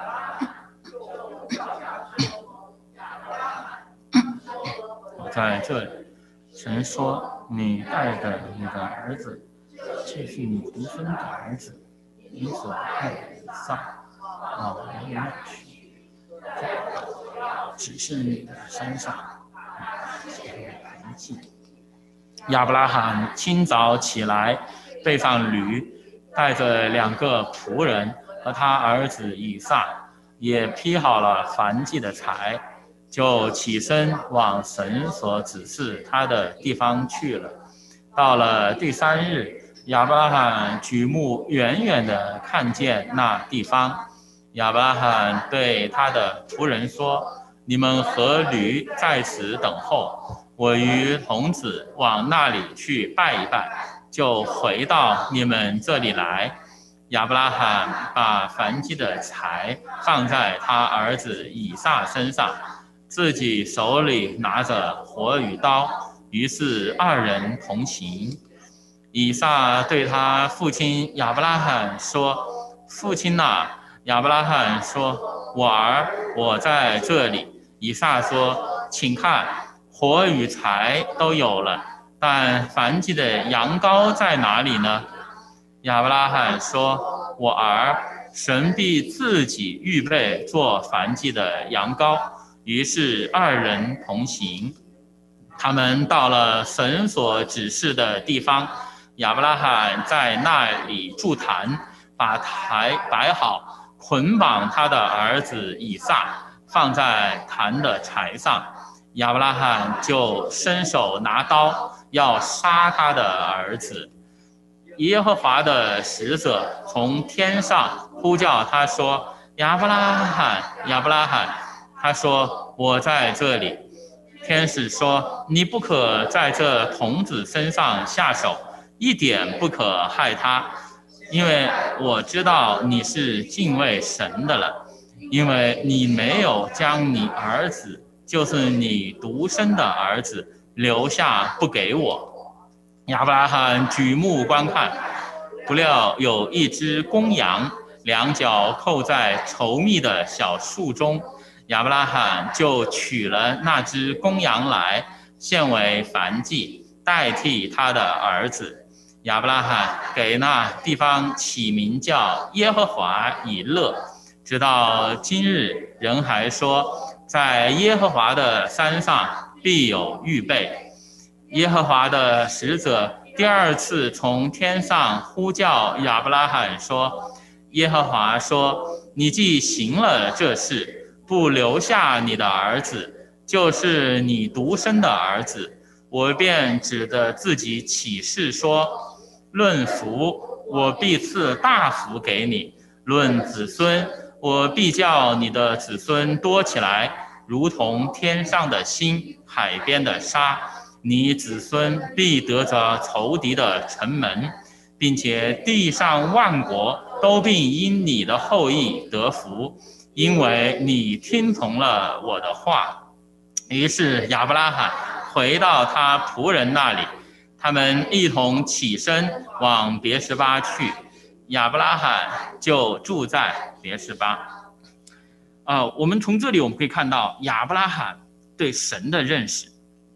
我在这里，神说：“你带着你的儿子，就是你独生的儿子，你所爱的以撒，往那里去，只是你的身上有痕迹。”亚伯拉罕清早起来，背上驴，带着两个仆人和他儿子以撒，也劈好了燔祭的柴，就起身往神所指示他的地方去了。到了第三日，亚伯拉罕举目远远地看见那地方。亚伯拉罕对他的仆人说：“你们和驴在此等候，我与童子往那里去拜一拜，就回到你们这里来。”亚伯拉罕把燔祭的柴放在他儿子以撒身上，自己手里拿着火与刀，于是二人同行。以撒对他父亲亚伯拉罕说：“父亲啊！”亚伯拉罕说：“我儿，我在这里。”以撒说：“请看，火与柴都有了，但燔祭的羊羔在哪里呢？”亚伯拉罕说：“我儿，神必自己预备做燔祭的羊羔。”于是二人同行。他们到了神所指示的地方，亚伯拉罕在那里筑坛，把台摆好，捆绑他的儿子以撒，放在坛的柴上。亚伯拉罕就伸手拿刀，要杀他的儿子。耶和华的使者从天上呼叫他说：“亚伯拉罕，亚伯拉罕。”他说：“我在这里。”天使说：“你不可在这童子身上下手，一点不可害他，因为我知道你是敬畏神的了，因为你没有将你儿子，就是你独生的儿子留下不给我。”亚伯拉罕举目观看，不料有一只公羊，两脚扣在稠密的小树中。亚伯拉罕就取了那只公羊来，献为燔祭，代替他的儿子。亚伯拉罕给那地方起名叫耶和华以勒，直到今日，人还说，在耶和华的山上必有预备。耶和华的使者第二次从天上呼叫亚伯拉罕说：“耶和华说，你既行了这事，不留下你的儿子，就是你独生的儿子，我便指着自己起誓说，论福，我必赐大福给你；论子孙，我必叫你的子孙多起来，如同天上的星，海边的沙。你子孙必得着仇敌的城门，并且地上万国都必因你的后裔得福，因为你听从了我的话。”于是亚伯拉罕回到他仆人那里，他们一同起身往别是巴去，亚伯拉罕就住在别是巴。呃，我们从这里我们可以看到亚伯拉罕对神的认识。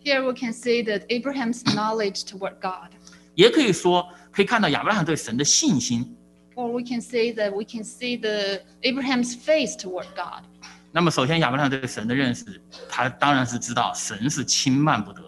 Here we can see that Abraham's knowledge toward God. 也可以说可以看到亚伯拉罕对神的信心。 Or we can say that we can see the Abraham's faith toward God. 那么首先亚伯拉罕对神的认识，他当然是知道神是轻慢不得。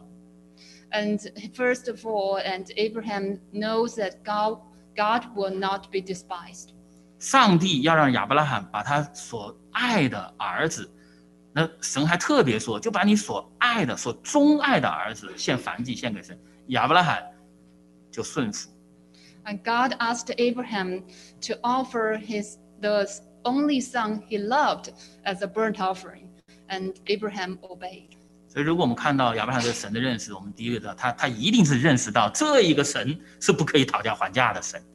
And first of all, and Abraham knows that God, God will not be despised. 上帝要让亚伯拉罕把他所爱的儿子，那神还特别说，就把你所爱的、所钟爱的儿子献燔祭献给神。亚伯拉罕就顺服。 And God asked Abraham to offer his the only son he loved as a burnt offering, and Abraham obeyed. 所以，如果我们看到亚伯拉罕对神的认识，我们第一个知道他他一定是认识到这一个神是不可以讨价还价的神。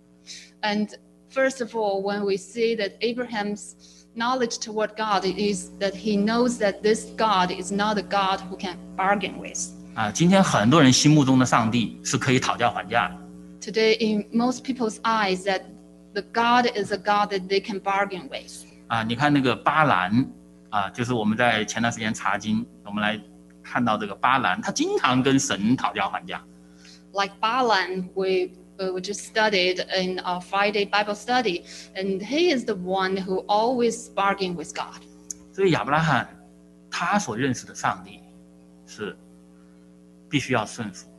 And first of all, when we see that Abraham's knowledge toward God is that he knows that this God is not a God who can bargain with. 啊，今天很多人心目中的上帝是可以讨价还价的。 Today, in most people's eyes, that the God is a God that they can bargain with. 啊，你看那个巴兰啊，就是我们在前段时间查经，我们来看到这个巴兰，他经常跟神讨价还价。 Like Balaam, we uh, we just studied in our Friday Bible study, and he is the one who always bargain with God. 所以亚伯拉罕他所认识的上帝是必须要顺服。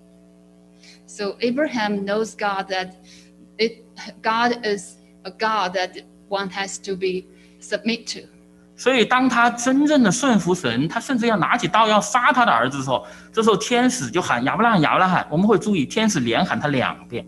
So Abraham knows God that it God is a God that one has to be submit to. 所以当他真正的顺服神，他甚至要拿起刀要杀他的儿子的时候，这时候天使就喊亚伯拉罕，亚伯拉罕。我们会注意，天使连喊他两遍。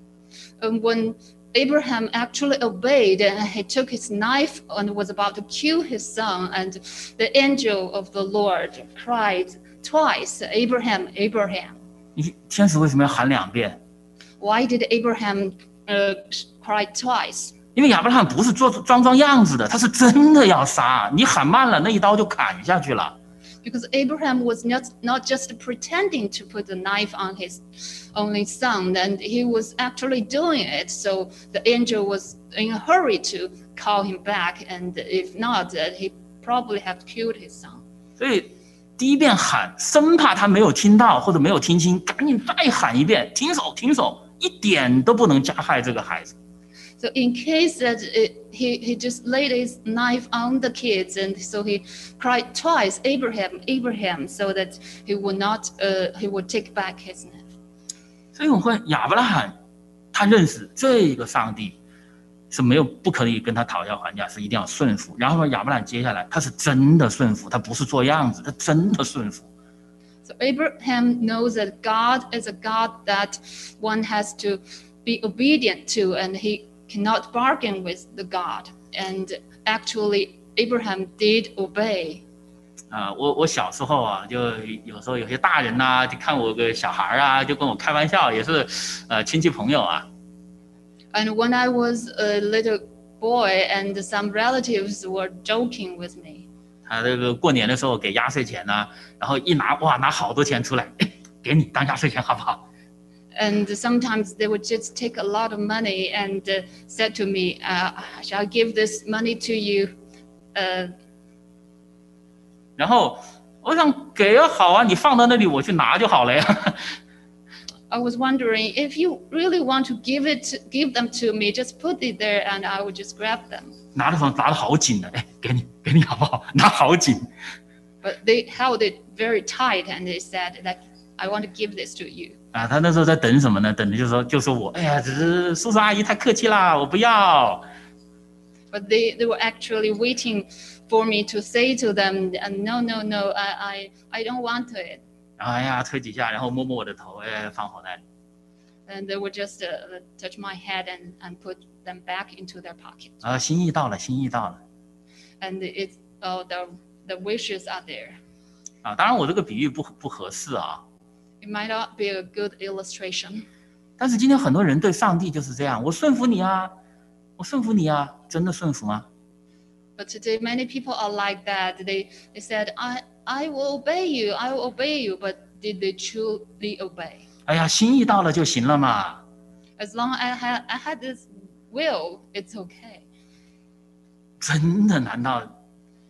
And when Abraham actually obeyed and he took his knife and was about to kill his son, and the angel of the Lord cried twice, Abraham, Abraham. 你天使为什么要喊两遍？ Why did Abraham uh, cry twice? 因为亚伯拉罕不是做装装样子的，他是真的要杀。你喊慢了，那一刀就砍下去了。 Because Abraham was not, not just pretending to put the knife on his only son, and he was actually doing it. So the angel was in a hurry to call him back, and if not, that he probably have killed his son. 所以第一遍喊，生怕他没有听到或者没有听清，赶紧再喊一遍，停手，停手，一点都不能加害这个孩子。 So in case that it, he, he just laid his knife on the kids, and so he cried twice, Abraham, Abraham, so that he would not, uh, he would take back his knife. 所以我们会亚伯拉罕，他认识这个上帝是没有不可以跟他讨价还价，是一定要顺服。然后亚伯拉罕接下来他是真的顺服，他不是做样子，他真的顺服。 So Abraham knows that God is a God that one has to be obedient to, and he cannot bargain with the God. And actually, Abraham did obey. 啊、呃，我我小时候啊，就有时候有些大人呐、啊，就看我有个小孩啊，就跟我开玩笑，也是，呃，亲戚朋友啊。 And when I was a little boy, and some relatives were joking with me. 他这个过年的时候给压岁钱呢、啊，然后一拿哇，拿好多钱出来，哎，给你当压岁钱好不好？ And sometimes they would just take a lot of money and uh, said to me, uh, "Shall I give this money to you?" Uh, 然后我想给啊，好啊，你放到那里我去拿就好了呀。 I was wondering if you really want to give it, to, give them to me, just put it there, and I would just grab them. 拿的时候拿的好紧的，哎，给你，给你好不好？拿好紧。 But they held it very tight, and they said that I want to give this to you. 啊，他那时候在等什么呢？等的就是说，就说我，哎呀，只是叔叔阿姨太客气啦，我不要。 But they, they were actually waiting for me to say to them, "No, no, no, I, I, I don't want it." 哎呀，推几下，然后摸摸我的头，哎，放口袋里。 And they would just uh, touch my head and, and put them back into their pocket. 啊，心意到了，心意到了。 And it's, oh, the, the wishes are there. 啊，当然我这个比喻不不合适啊。 It might not be a good illustration. 但是今天很多人对上帝就是这样，我顺服你啊，我顺服你啊，真的顺服吗？ But today, many people are like that. They, they said, I, I will obey you, I will obey you, but did they truly obey? 哎呀，心意到了就行了嘛。 As long as I had, I had this will, it's okay. 真的？难道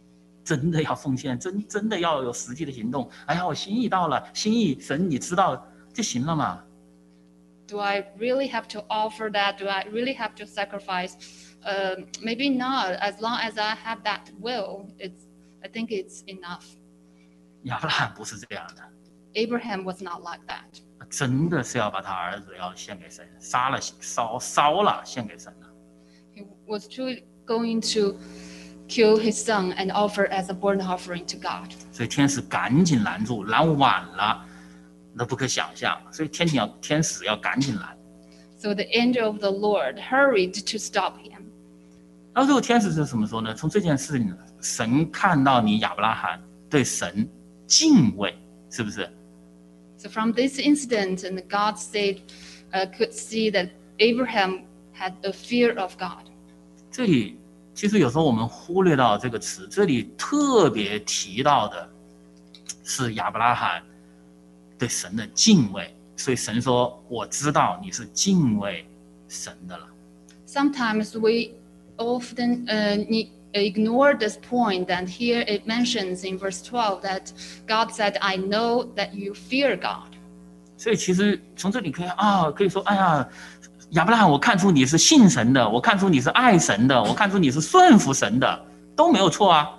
真的要奉献，真真的要有实际的行动。哎呀，我心意到了，心意神你知道就行了嘛。 Do I really have to offer that? Do I really have to sacrifice? Uh, maybe not. As long as I have that will, it's. I think it's enough. 亚伯拉罕不是这样的， Abraham was not like that. 真的是要把他儿子要献给神，杀了烧烧了献给神了。 He was truly going to kill his son and offer as a burnt offering to God. 所以天使赶紧拦住，拦晚了，那不可想象。所以天庭要天使要赶紧拦。 So the angel of the Lord hurried to stop him. 然后最后天使是怎么说呢？从这件事情，神看到你亚伯拉罕对神敬畏，是不是？ So from this incident, and God said, uh, could see that Abraham had a fear of God. 这里其实有时候我们忽略到这个词，这里特别提到的是亚伯拉罕对神的敬畏，所以神说：“我知道你是敬畏神的了。” Sometimes we often uh, ne- ignore this point, and here it mentions in verse twelve that God said, I know that you fear God. 所以其实从这里可以啊，可以说，哎呀，亚伯拉罕，我看出你是信神的，我看出你是爱神的，我看出你是顺服神的，都没有错啊。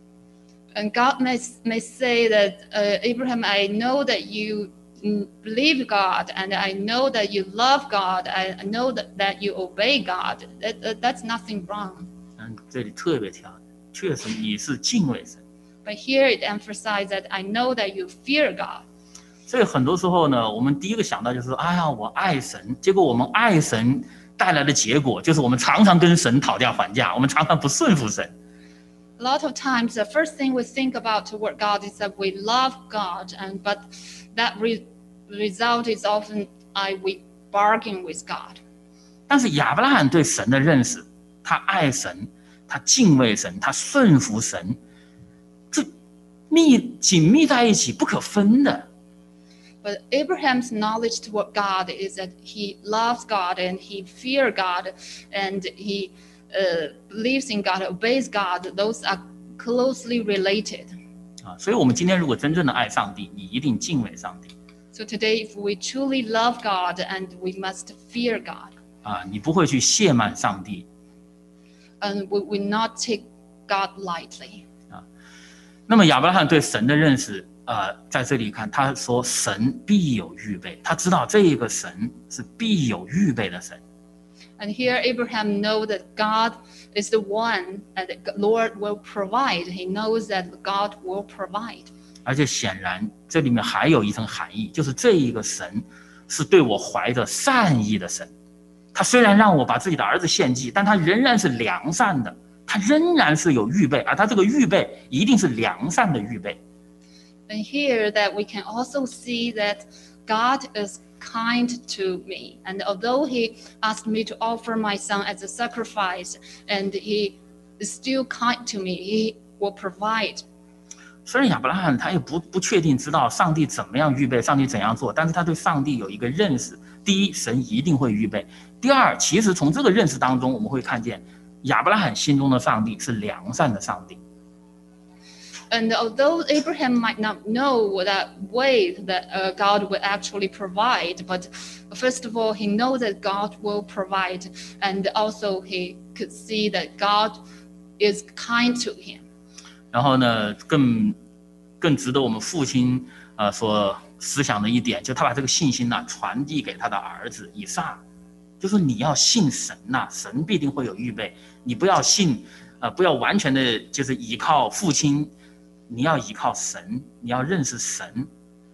And God may, may say that, uh, Abraham, I know that you mm, believe God, and I know that you love God, I know that, that you obey God. That, that, that's nothing wrong. 嗯，这里特别强，确实你是敬畏神。 But here it emphasizes that I know that you fear God. 所以很多时候呢，我们第一个想到就是，哎呀，我爱神，结果我们爱神带来的结果就是我们常常跟神讨价还价，我们常常不顺服神。 A lot of times, the first thing we think about toward God is that we love God, and but that re- result is often I we bargain with God. 但是亚伯拉罕对神的认识，他爱神，他敬畏神，他顺服神，这密紧密在一起，不可分的。 But Abraham's knowledge toward God is that he loves God and he fears God and he uh, believes in God, obeys God. Those are closely related. 啊，所以我们今天如果真正的爱上帝，你一定敬畏上帝 So today, if we truly love God, and we must fear God, 啊，你不会去亵慢上帝。 and we will not take God lightly. 那么亚伯拉罕对神的认识，呃，在这里看，他说神必有预备，他知道这个神是必有预备的神。 And here Abraham knows that God is the one and the Lord will provide. He knows that God will provide. 而且显然这里面还有一层含义，就是这一个神是对我怀着善意的神。他虽然让我把自己的儿子献祭，但他仍然是良善的，他仍然是有预备，而他这个预备一定是良善的预备。 And here that we can also see that God is kind to me. And although he asked me to offer my son as a sacrifice, and he is still kind to me, he will provide. 虽然亚伯拉罕他也不不确定知道上帝怎么样预备，上帝怎样做，但是他对上帝有一个认识。第一，神一定会预备；第二，其实从这个认识当中，我们会看见亚伯拉罕心中的上帝是良善的上帝。 And although Abraham might not know that way that uh, God will actually provide, but first of all, he knows that God will provide, and also he could see that God is kind to him. 然后呢，更更值得我们父亲呃所思想的一点，就他把这个信心呐、啊、传递给他的儿子以撒，就是你要信神呐、啊，神必定会有预备，你不要信，呃，不要完全的就是依靠父亲。 你要依靠神，你要认识神。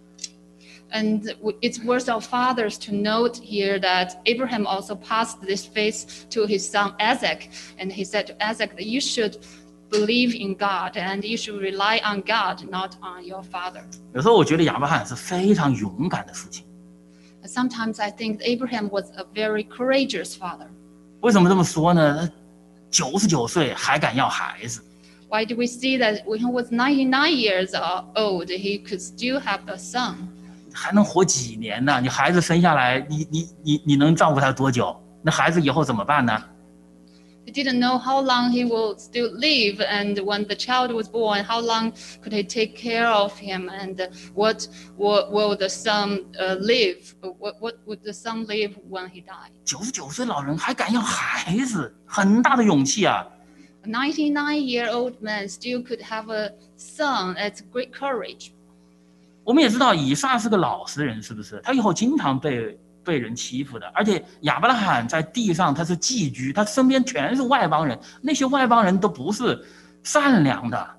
And it's worth our fathers to note here that Abraham also passed this faith to his son Isaac, and he said to Isaac that you should believe in God and you should rely on God, not on your father. 有时候我觉得亚伯拉罕是非常勇敢的父亲。 Sometimes I think Abraham was a very courageous father. 为什么这么说呢？九十九岁还敢要孩子。 Why do we see that when he was ninety-nine years old, he could still have a son? 还能活几年呢？你孩子生下来，你你你你能照顾他多久？那孩子以后怎么办呢？ He didn't know how long he will still live, and when the child was born, how long could he take care of him, and what, what will the son uh, live? What, what would the son live when he died? 九十九岁老人还敢要孩子，很大的勇气啊！ A ninety-nine-year-old man still could have a son. That's great courage. 我们也知道以撒是个老实人，是不是？他以后经常被被人欺负的，而且亚伯拉罕在地上他是寄居，他身边全是外邦人，那些外邦人都不是善良的。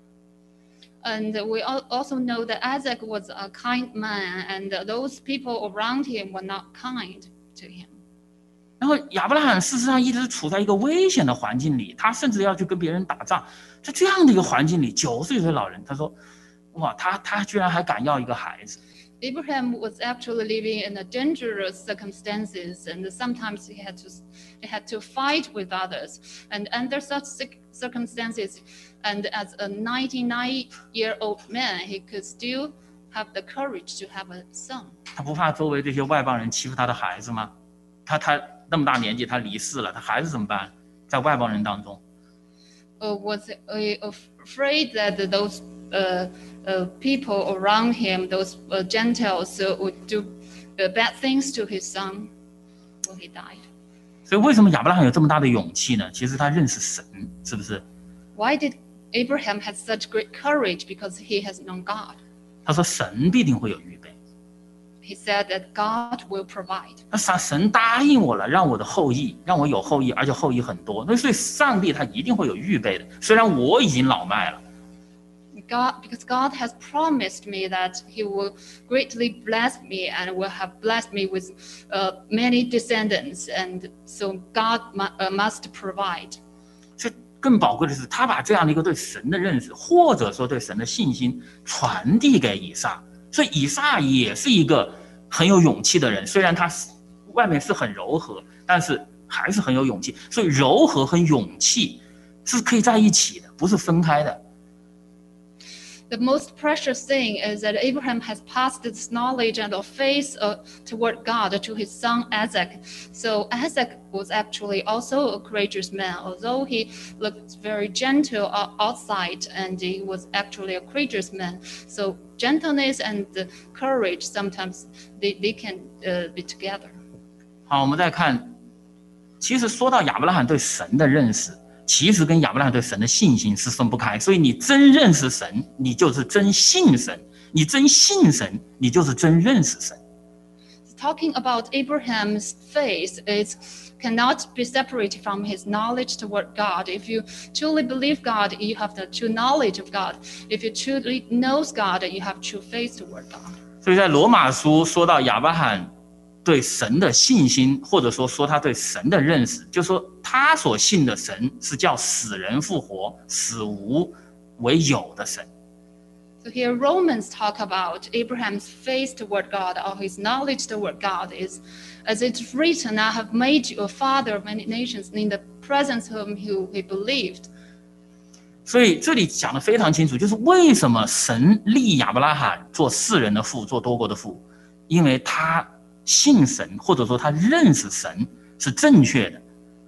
And we also know that Isaac was a kind man, and those people around him were not kind to him. 然后亚伯拉罕事实上一直处在一个危险的环境里，他甚至要去跟别人打仗，在这样的一个环境里，九十岁老人，他说，哇，他他居然还敢要一个孩子。 Abraham was actually living in a dangerous circumstances, and sometimes he had to he had to fight with others. And under such circumstances, and as a ninety-nine-year-old man, he could still have the courage to have a son. 他不怕周围这些外邦人欺负他的孩子吗？他他那么大年纪，他离世了，他孩子怎么办？在外邦人当中。 Uh, was uh, afraid that those uh, uh, people around him, those uh, Gentiles, uh, would do uh, bad things to his son when he died. 所以为什么亚伯拉罕有这么大的勇气呢？其实他认识神，是不是？ Why did Abraham have such great courage? Because he has known God. 他说神必定会有预备。 He said that God will provide. 那神神答应我了，让我的后裔，让我有后裔，而且后裔很多。那所以上帝他一定会有预备的。虽然我已经老迈了。 God, because God has promised me that He will greatly bless me and will have blessed me with uh, many descendants, and so God mu uh, must provide. 所以更宝贵的是，他把这样的一个对神的认识，或者说对神的信心，传递给以撒。所以以撒也是一个很有勇气的人，虽然他外面是很柔和，但是还是很有勇气。所以柔和和勇气是可以在一起的，不是分开的。 The most precious thing is that Abraham has passed this knowledge and of faith uh, toward God to his son Isaac. So Isaac was actually also a courageous man, although he looked very gentle outside, and he was actually a courageous man. So gentleness and courage sometimes they, they can uh, be together. 好，我们再看，其实说到亚伯拉罕对神的认识。 其实跟亚伯拉罕对神的信心是分不开，所以你真认识神，你就是真信神；你真信神，你就是真认识神。 Talking about Abraham's faith, it cannot be separated from his knowledge toward God. If you truly believe God, you have the true knowledge of God. If you truly knows God, you have true faith toward God. 所以在罗马书说到亚伯拉罕对神的信心，或者说说他对神的认识，就说他所信的神是叫死人复活、死无为有的神。 So here Romans talk about Abraham's faith toward God, or his knowledge toward God is, as it's written, I have made you a father of many nations in the presence of whom he believed. 所以这里讲得非常清楚，就是为什么神立亚伯拉罕做世人的父，做多国的父，因为他信神，或者说他认识神是正确的。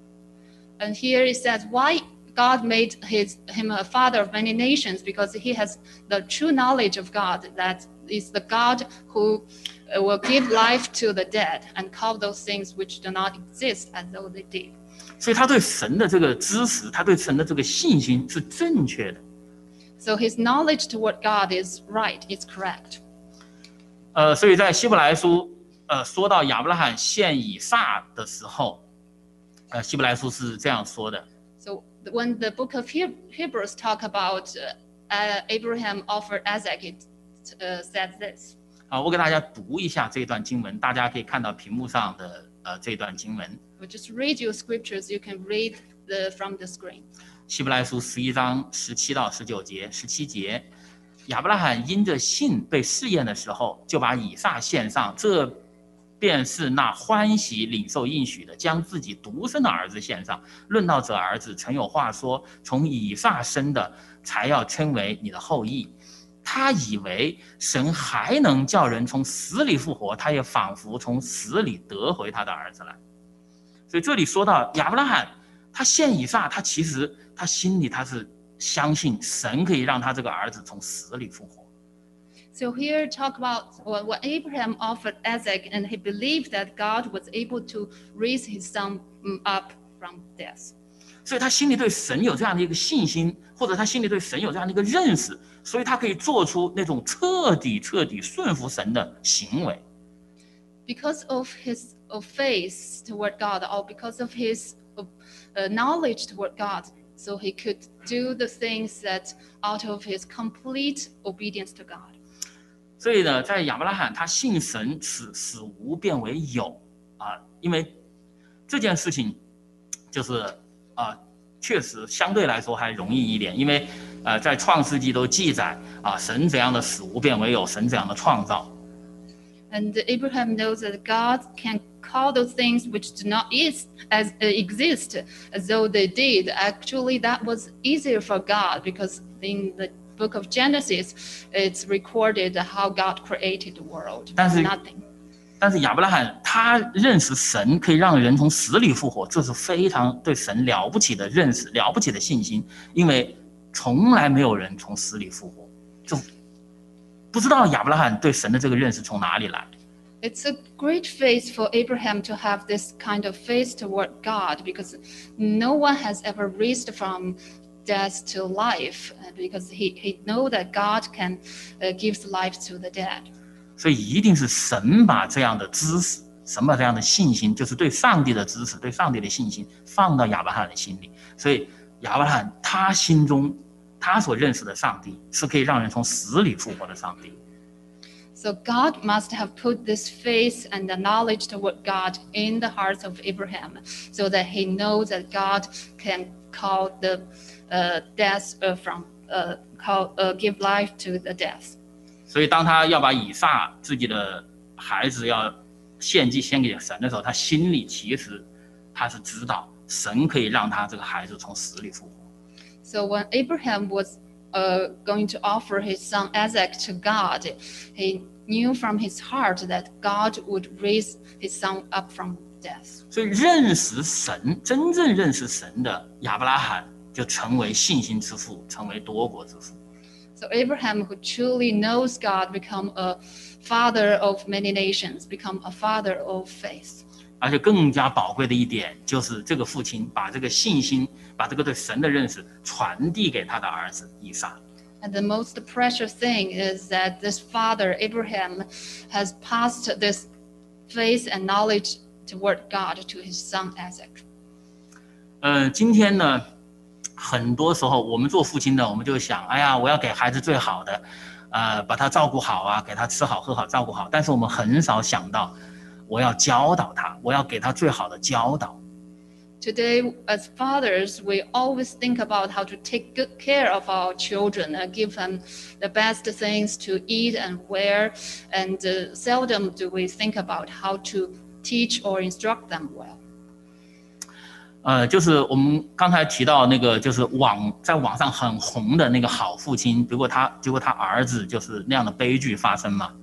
And here it says why God made his him a father of many nations, because he has the true knowledge of God, that is the God who will give life to the dead and call those things which do not exist as though they did. 所以他对神的这个知识，他对神的这个信心是正确的。 So his knowledge toward God is right, it's correct. 呃，所以在希伯来书。 呃，说到亚伯拉罕献以撒的时候，呃，希伯来书是这样说的。 So when the book of Hebrews talk about uh, Abraham offered Isaac, it uh, says this. 啊，我给大家读一下这段经文，大家可以看到屏幕上的呃这段经文。 We'll just read your scriptures. You can read the from the screen. 希伯来书十一章十七到十九节，十七节，亚伯拉罕因着信被试验的时候，就把以撒献上，这。 便是那欢喜领受应许的，将自己独生的儿子献上。论到这儿子，曾有话说：从以撒生的，才要称为你的后裔。他以为神还能叫人从死里复活，他也仿佛从死里得回他的儿子来。所以这里说到亚伯拉罕， 他献以撒，他其实他心里他是相信神可以让他这个儿子从死里复活。 So here talk about what Abraham offered Isaac, and he believed that God was able to raise his son up from death. 所以他心里对神有这样的一个信心，或者他心里对神有这样的一个认识，所以他可以做出那种彻底彻底顺服神的行为。 Because of his of faith toward God, or because of his uh, knowledge toward God, so he could do the things that out of his complete obedience to God. 所以呢，在亚伯拉罕他信神使使无变为有啊，因为这件事情就是啊，确实相对来说还容易一点，因为呃，在创世纪都记载啊，神怎样的使无变为有，神怎样的创造。 And Abraham knows that God can call those things which do not is, as, uh, exist as though they did. Actually, that was easier for God, because in the book of Genesis, it's recorded how God created the world. 但是 Nothing. 但是亚伯拉罕他认识神可以让人从死里复活，这是非常对神了不起的认识，了不起的信心，因为从来没有人从死里复活，就不知道亚伯拉罕对神的这个认识从哪里来。 It's a great faith for Abraham to have this kind of faith toward God, because no one has ever raised from death to life, because he, he know that God can uh, give life to the dead. 所以一定是神把这样的知识，神把这样的信心，就是对上帝的知识，对上帝的信心放到亚伯拉罕的心里。所以亚伯拉罕他心中他所认识的上帝是可以让人从死里复活的上帝。 So God must have put this faith and the knowledge toward God in the hearts of Abraham, so that he knows that God can call the uh, death uh, from uh, call uh, give life to the death. 所以当他要把以撒自己的孩子要献祭献给神的时候，他心里其实他是知道神可以让他这个孩子从死里复活。 So when Abraham was uh, going to offer his son Isaac to God, he knew from his heart that God would raise his son up from death. 所以认识神，真正认识神的亚伯拉罕就成为信心之父，成为多国之父。 So Abraham, who truly knows God, become a father of many nations, become a father of faith. 而且更加宝贵的一点就是这个父亲把这个信心，把这个对神的认识传递给他的儿子以撒。 And the most precious thing is that this father, Abraham, has passed this faith and knowledge toward God to his son Isaac. 呃，今天呢，很多时候我们做父亲的，我们就想，哎呀，我要给孩子最好的，呃，把他照顾好啊，给他吃好喝好照顾好。但是我们很少想到，我要教导他，我要给他最好的教导。 Today, as fathers, we always think about how to take good care of our children and give them the best things to eat and wear, and uh, seldom do we think about how to teach or instruct them well. 呃，就是我们刚才提到那个，就是网在网上很红的那个好父亲，结果他结果他儿子就是那样的悲剧发生嘛。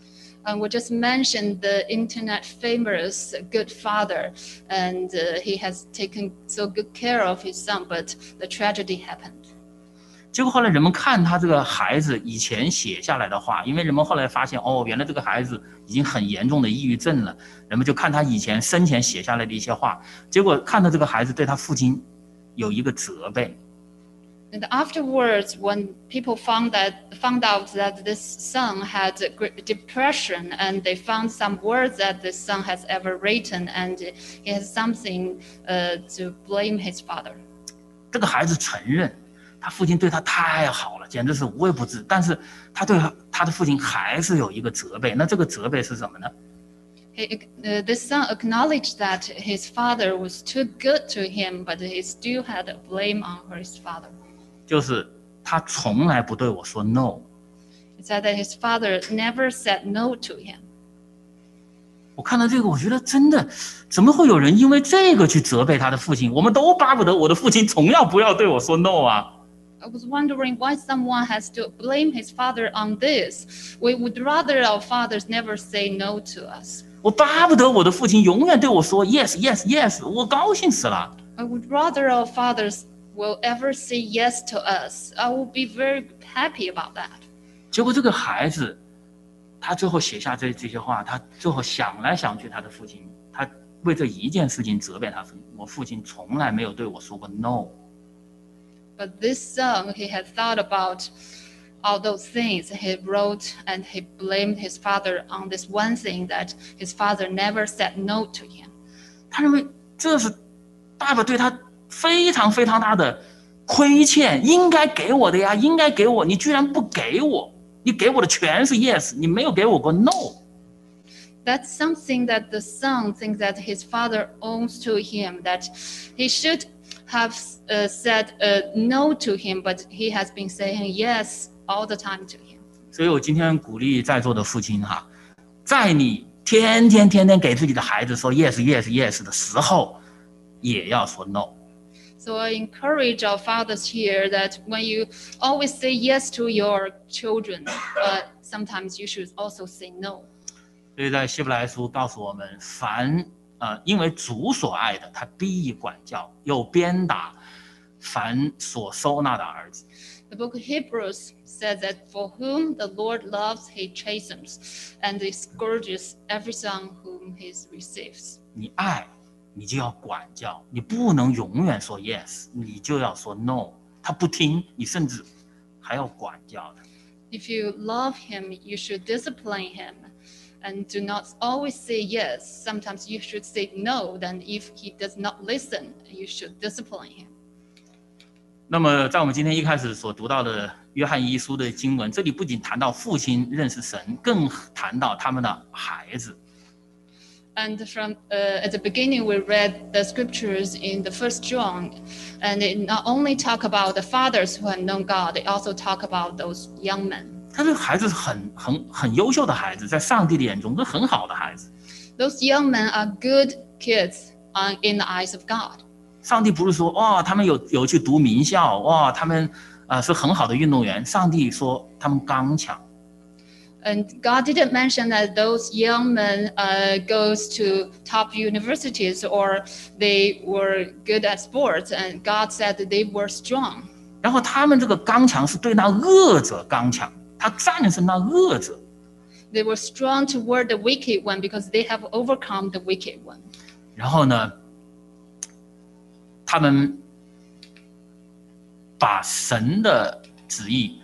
And we just mentioned the internet famous good father, and uh, he has taken so good care of his son, but the tragedy happened. 结果后来人们看他这个孩子以前写下来的话，因为人们后来发现，哦，原来这个孩子已经很严重的抑郁症了，人们就看他以前生前写下来的一些话，结果看到这个孩子对他父亲有一个责备。 And afterwards, when people found that found out that this son had great depression, and they found some words that this son has ever written, and he has something uh, to blame his father. 这个孩子承认，他父亲对他太好了，简直是无微不至。但是他对他的父亲还是有一个责备，那这个责备是什么呢？ He, uh, this son acknowledged that his father was too good to him, but he still had a blame on his father. 就是他从来不对我说 no。 He said that his father never said no to him. 我看到这个，我觉得真的，怎么会有人因为这个去责备他的父亲？我们都巴不得我的父亲从要不要对我说 no 啊。 I was wondering why someone has to blame his father on this. We would rather our fathers never say no to us. 我巴不得我的父亲永远对我说 yes yes yes， 我高兴死了。 I would rather our fathers will ever say yes to us. I will be very happy about that. 结果这个孩子，他最后写下这这些话，他最后想来想去，他的父亲，他为这一件事情责备他说：“我父亲从来没有对我说过 no。” But this son, he had thought about all those things he wrote, and he blamed his father on this one thing that his father never said no to him. 他认为这是爸爸对他非常非常大的亏欠，应该给我的呀，应该给我，你居然不给我，你给我的全是 yes， 你没有给我过 no。 That's something that the son thinks that his father owes to him, that he should have uh, said uh, no to him, but he has been saying yes all the time to him. 所以我今天鼓励在座的父亲哈，在你天天天天给自己的孩子说 yes yes yes 的时候，也要说 no。 So I encourage our fathers here that when you always say yes to your children, uh, sometimes you should also say no. 所以在希伯来书告诉我们，凡呃因为主所爱的，他必以管教，又鞭打凡所收纳的儿子。 The book of Hebrews says that for whom the Lord loves, he chastens, and he scourges every son whom he receives. 你爱，你就要管教，你不能永远说 yes， 你就要说 no。他不听，你甚至还要管教的。 If you love him, you should discipline him, and do not always say yes. Sometimes you should say no. Then if he does not listen, you should discipline him. 那么，在我们今天一开始所读到的约翰一书的经文，这里不仅谈到父亲认识神，更谈到他们的孩子。 And from uh, at the beginning, we read the scriptures in the First John, and it not only talk about the fathers who have known God, they also talk about those young men. 他这个孩子是很很很优秀的孩子，在上帝的眼中是很好的孩子。 Those young men are good kids uh, in the eyes of God. 上帝不是说哇，他们有有去读名校，哇，他们呃是很好的运动员。上帝说他们刚强。 And God didn't mention that those young men uh, goes to top universities or they were good at sports. And God said that they were strong. 然后他们这个刚强是对那恶者刚强，他战胜那恶者。 They were strong toward the wicked one because they have overcome the wicked one. 然后呢，他们把神的旨意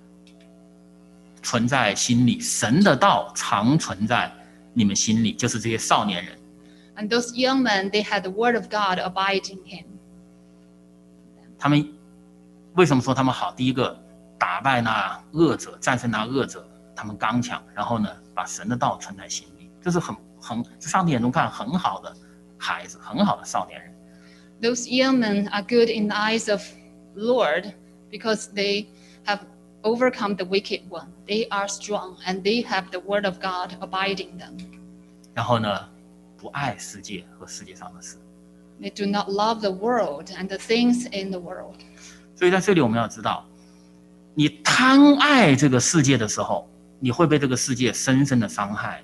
存在心里，神的道常存在你们心里，就是这些少年人。 And those young men, they had the word of God abide in him. 他们为什么说他们好？第一个，打败那恶者，战胜那恶者，他们刚强。然后呢，把神的道存在心里，这是很很，在上帝眼中看很好的孩子，很好的少年人。 Those young men are good in the eyes of Lord because they have overcome the wicked one. They are strong and they have the word of God abiding them. 然后呢，不爱世界和世界上的事。 They do not love the world and the things in the world. 所以在这里我们要知道，你贪爱这个世界的时候，你会被这个世界深深的伤害。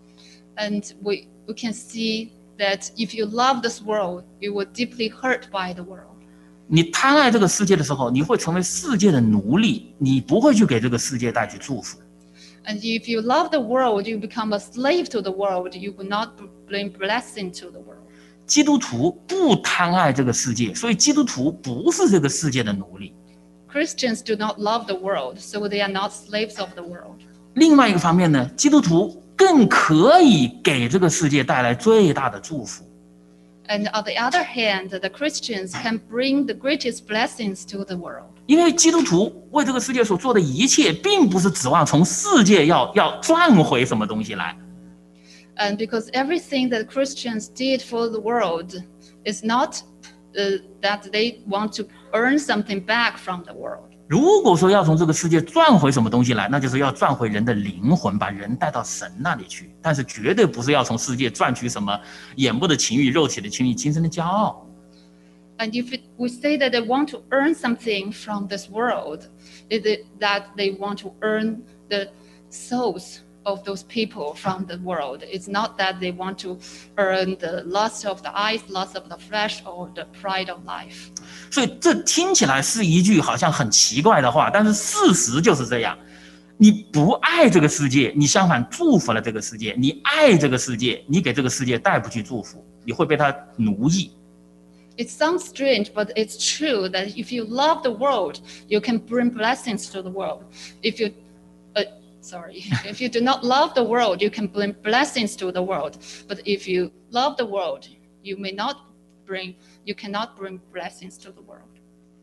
And we, we can see that if you love this world, you will deeply hurt by the world. 你贪爱这个世界的时候，你会成为世界的奴隶，你不会去给这个世界带去祝福。 And if you love the world, you become a slave to the world. You will not bring blessing to the world. 基督徒不贪爱这个世界，所以基督徒不是这个世界的奴隶。 Christians do not love the world, so they are not slaves of the world. 另外一个方面呢，基督徒更可以给这个世界带来最大的祝福。 And on the other hand, the Christians can bring the greatest blessings to the world. 因为基督徒为这个世界所做的一切，并不是指望从世界要要赚回什么东西来。 And because everything that Christians did for the world is not uh, that they want to earn something back from the world. 如果说要从这个世界赚回什么东西来，那就是要赚回人的灵魂，把人带到神那里去。但是绝对不是要从世界赚取什么眼部的情欲、肉体的情欲、今生的骄傲。 And if it, we say that they want to earn something from this world, is it that they want to earn the souls of those people from the world. It's not that they want to earn the lust of the eyes, lust of the flesh, or the pride of life. 所以这听起来是一句好像很奇怪的话，但是事实就是这样。你不爱这个世界，你相反祝福了这个世界；你爱这个世界，你给这个世界带不去祝福，你会被它奴役。 It sounds strange, but it's true that if you love the world, you can bring blessings to the world. If you, uh, sorry, if you do not love the world, you can bring blessings to the world. But if you love the world, you may not bring, you cannot bring blessings to the world.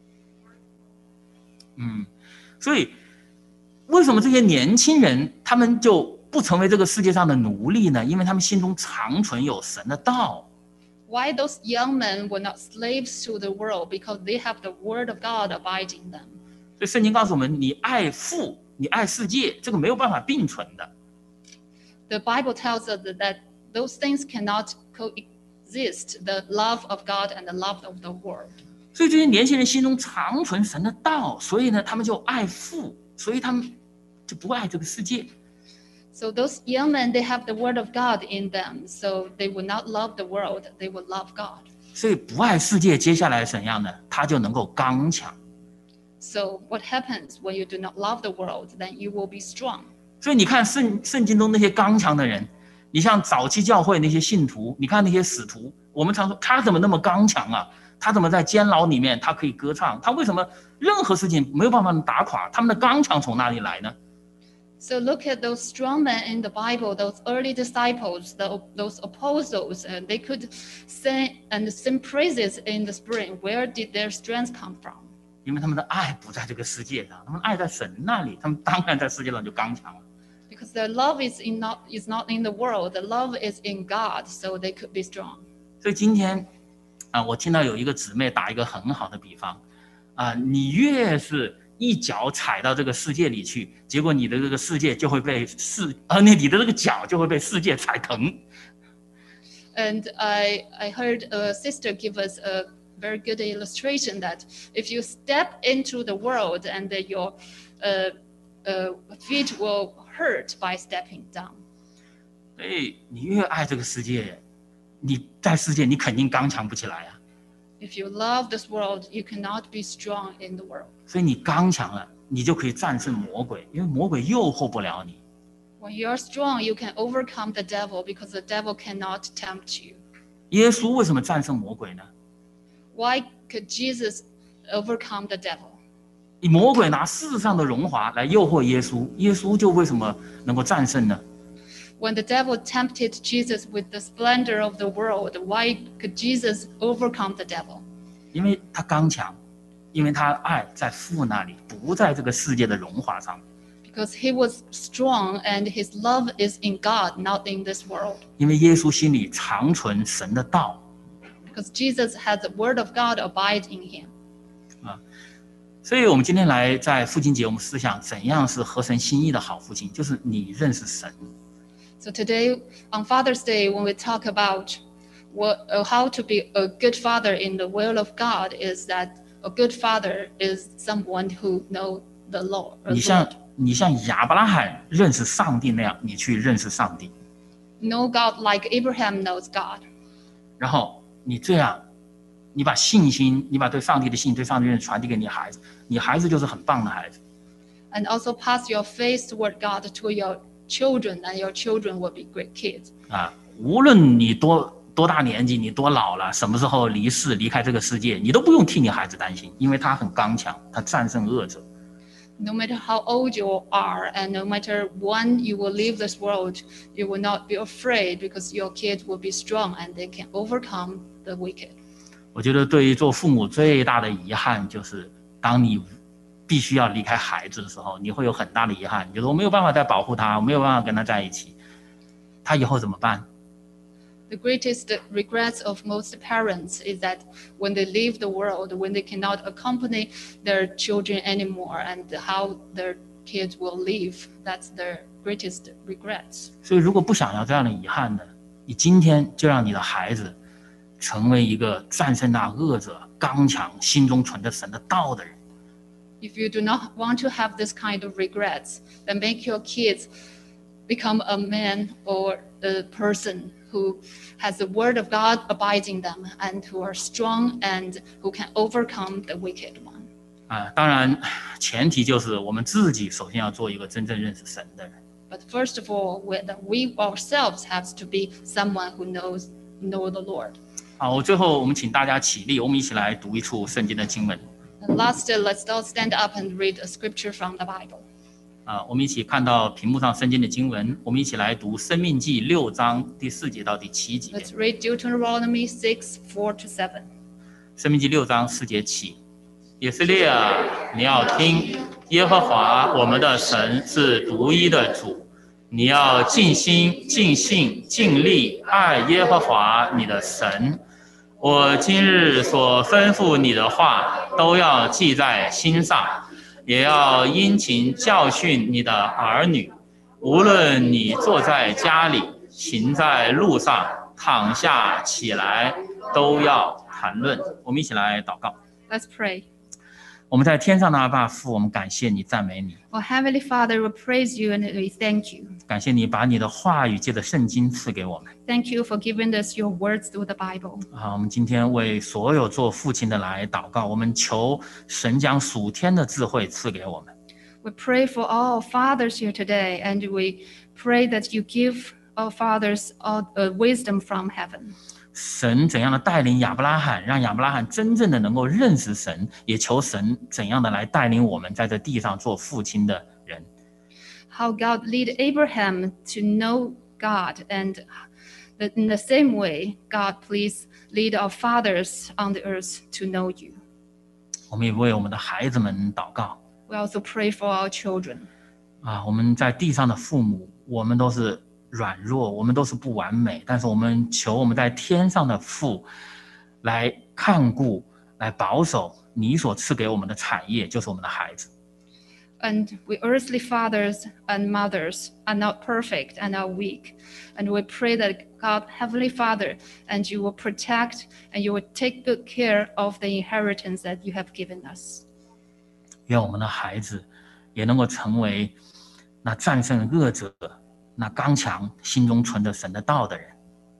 嗯，所以为什么这些年轻人他们就不成为这个世界上的奴隶呢？因为他们心中常存有神的道。 Why those young men were not slaves to the world? Because they have the word of God abiding them. 所以圣经告诉我们，你爱父，你爱世界，这个没有办法并存的。 The Bible tells us that those things cannot coexist, the love of God and the love of the world. 所以这些年轻人心中常存神的道，所以呢，他们就爱父，所以他们就不爱这个世界。 So those young men, they have the word of God in them, so they will not love the world, they will love God. 所以不爱世界，接下来怎样呢？他就能够刚强。 So what happens when you do not love the world? Then you will be strong. 所以你看圣圣经中那些刚强的人，你像早期教会那些信徒，你看那些使徒，我们常说他怎么那么刚强啊？他怎么在监牢里面他可以歌唱？他为什么任何事情没有办法打垮？他们的刚强从哪里来呢？ So look at those strong men in the Bible, those early disciples, the, those apostles, and they could sing and sing praises in the spring. Where did their strength come from? 因为他们的爱不在这个世界上，他们爱在神那里，他们当然在世界上就刚强了。 Because their love is in not is not in the world, the love is in God, so they could be strong. 所以今天啊，我听到有一个姊妹打一个很好的比方，啊，你越是一脚踩到这个世界里去，结果你的这个世界就会被世，呃，那你的这个脚就会被世界踩疼。 And I I heard a sister give us a very good illustration that if you step into the world and then your uh, uh, feet will hurt by stepping down. 所以你越爱这个世界，你在世界你肯定刚强不起来啊。 If you love this world, you cannot be strong in the world. 所以你刚强了，你就可以战胜魔鬼，因为魔鬼诱惑不了你。 When you are strong, you can overcome the devil because the devil cannot tempt you. 耶稣为什么战胜魔鬼呢？ Why could Jesus overcome the devil? 魔鬼拿世上的荣华来诱惑耶稣，耶稣就为什么能够战胜呢？ When the devil tempted Jesus with the splendor of the world, why could Jesus overcome the devil? 因为他刚强，因为他爱在父那里，不在这个世界的荣华上。 Because he was strong and his love is in God, not in this world. 因为耶稣心里常存神的道。 Because Jesus has the word of God abide in him. 啊，所以我们今天来在父亲节，我们思想怎样是合神心意的好父亲，就是你认识神。 So today on Father's Day, when we talk about what, uh, how to be a good father in the will of God, is that a good father is someone who knows the Lord. 你像你像亚伯拉罕认识上帝那样，你去认识上帝。 Know God like Abraham knows God. 然后你这样，你把信心，你把对上帝的信、对上帝的认识传递给你孩子，你孩子就是很棒的孩子。 And also pass your faith toward God to your children, and your children will be great kids. 啊，无论你多多大年纪，你多老了，什么时候离世离开这个世界，你都不用替你孩子担心，因为他很刚强，他战胜恶者。 No matter how old you are, and no matter when you will leave this world, you will not be afraid because your kids will be strong and they can overcome the wicked. 我觉得对于做父母最大的遗憾就是，当你必须要离开孩子的时候，你会有很大的遗憾，就是我没有办法再保护他，我没有办法跟他在一起，他以后怎么办？ The greatest regrets of most parents is that when they leave the world, when they cannot accompany their children anymore, and how their kids will live, that's their greatest regrets. 所以，如果不想要这样的遗憾呢，你今天就让你的孩子成为一个战胜那恶者、刚强、心中存着神的道的人。 If you do not want to have this kind of regrets, then make your kids become a man or a person who has the word of God abiding them and who are strong and who can overcome the wicked one. 啊，当然，前提就是我们自己首先要做一个真正认识神的人。 But first of all, we, we ourselves have to be someone who knows know the Lord. 好，我最后我们请大家起立，我们一起来读一处圣经的经文。 And last, uh, let's all stand up and read a scripture from the Bible. 啊，我们一起看到屏幕上圣经的经文，我们一起来读《申命记》六章第四节到第七节。 Let's read Deuteronomy six, four to seven. 申命记六章四节起，以色列啊，你要听，耶和华我们的神是独一的主，你要尽心、尽性、尽力爱耶和华你的神。我今日所吩咐你的话，都要记在心上，也要殷勤教训你的儿女。无论你坐在家里，行在路上，躺下起来，都要谈论。我们一起来祷告。 Let's pray. 我们在天上的阿爸父，我们感谢你，赞美你， Oh, Heavenly Father, we praise you and we thank you. 感谢你把你的话语借着圣经赐给我们。 Thank you for giving us your words through the Bible. 啊，我们今天为所有做父亲的来祷告，我们求神将属天的智慧赐给我们。 We pray for all fathers here today, and we pray that you give our fathers all uh, wisdom from heaven. 神怎样的带领亚伯拉罕，让亚伯拉罕真正的能够认识神，也求神怎样的来带领我们在这地上做父亲的人。 How God lead Abraham to know God, and that in the same way, God, please lead our fathers on the earth to know you. 我们也为我们的孩子们祷告 We also pray for our children. 啊！我们在地上的父母，我们都是软弱，我们都是不完美，但是我们求我们在天上的父来看顾、来保守你所赐给我们的产业，就是我们的孩子。 And we earthly fathers and mothers are not perfect and are weak. And we pray that God, Heavenly Father, and you will protect and you will take good care of the inheritance that you have given us. 愿我们的孩子也能够成为那战胜恶者、那刚强、心中存着神的道的人。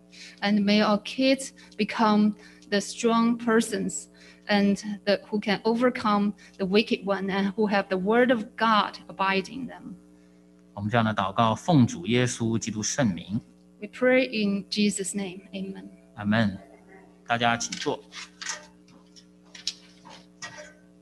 And may our kids become the strong persons and the, who can overcome the wicked one and who have the word of God abiding them. 我们这样的祷告，奉主耶稣基督圣名， We pray in Jesus' name. Amen. 阿门。大家请坐。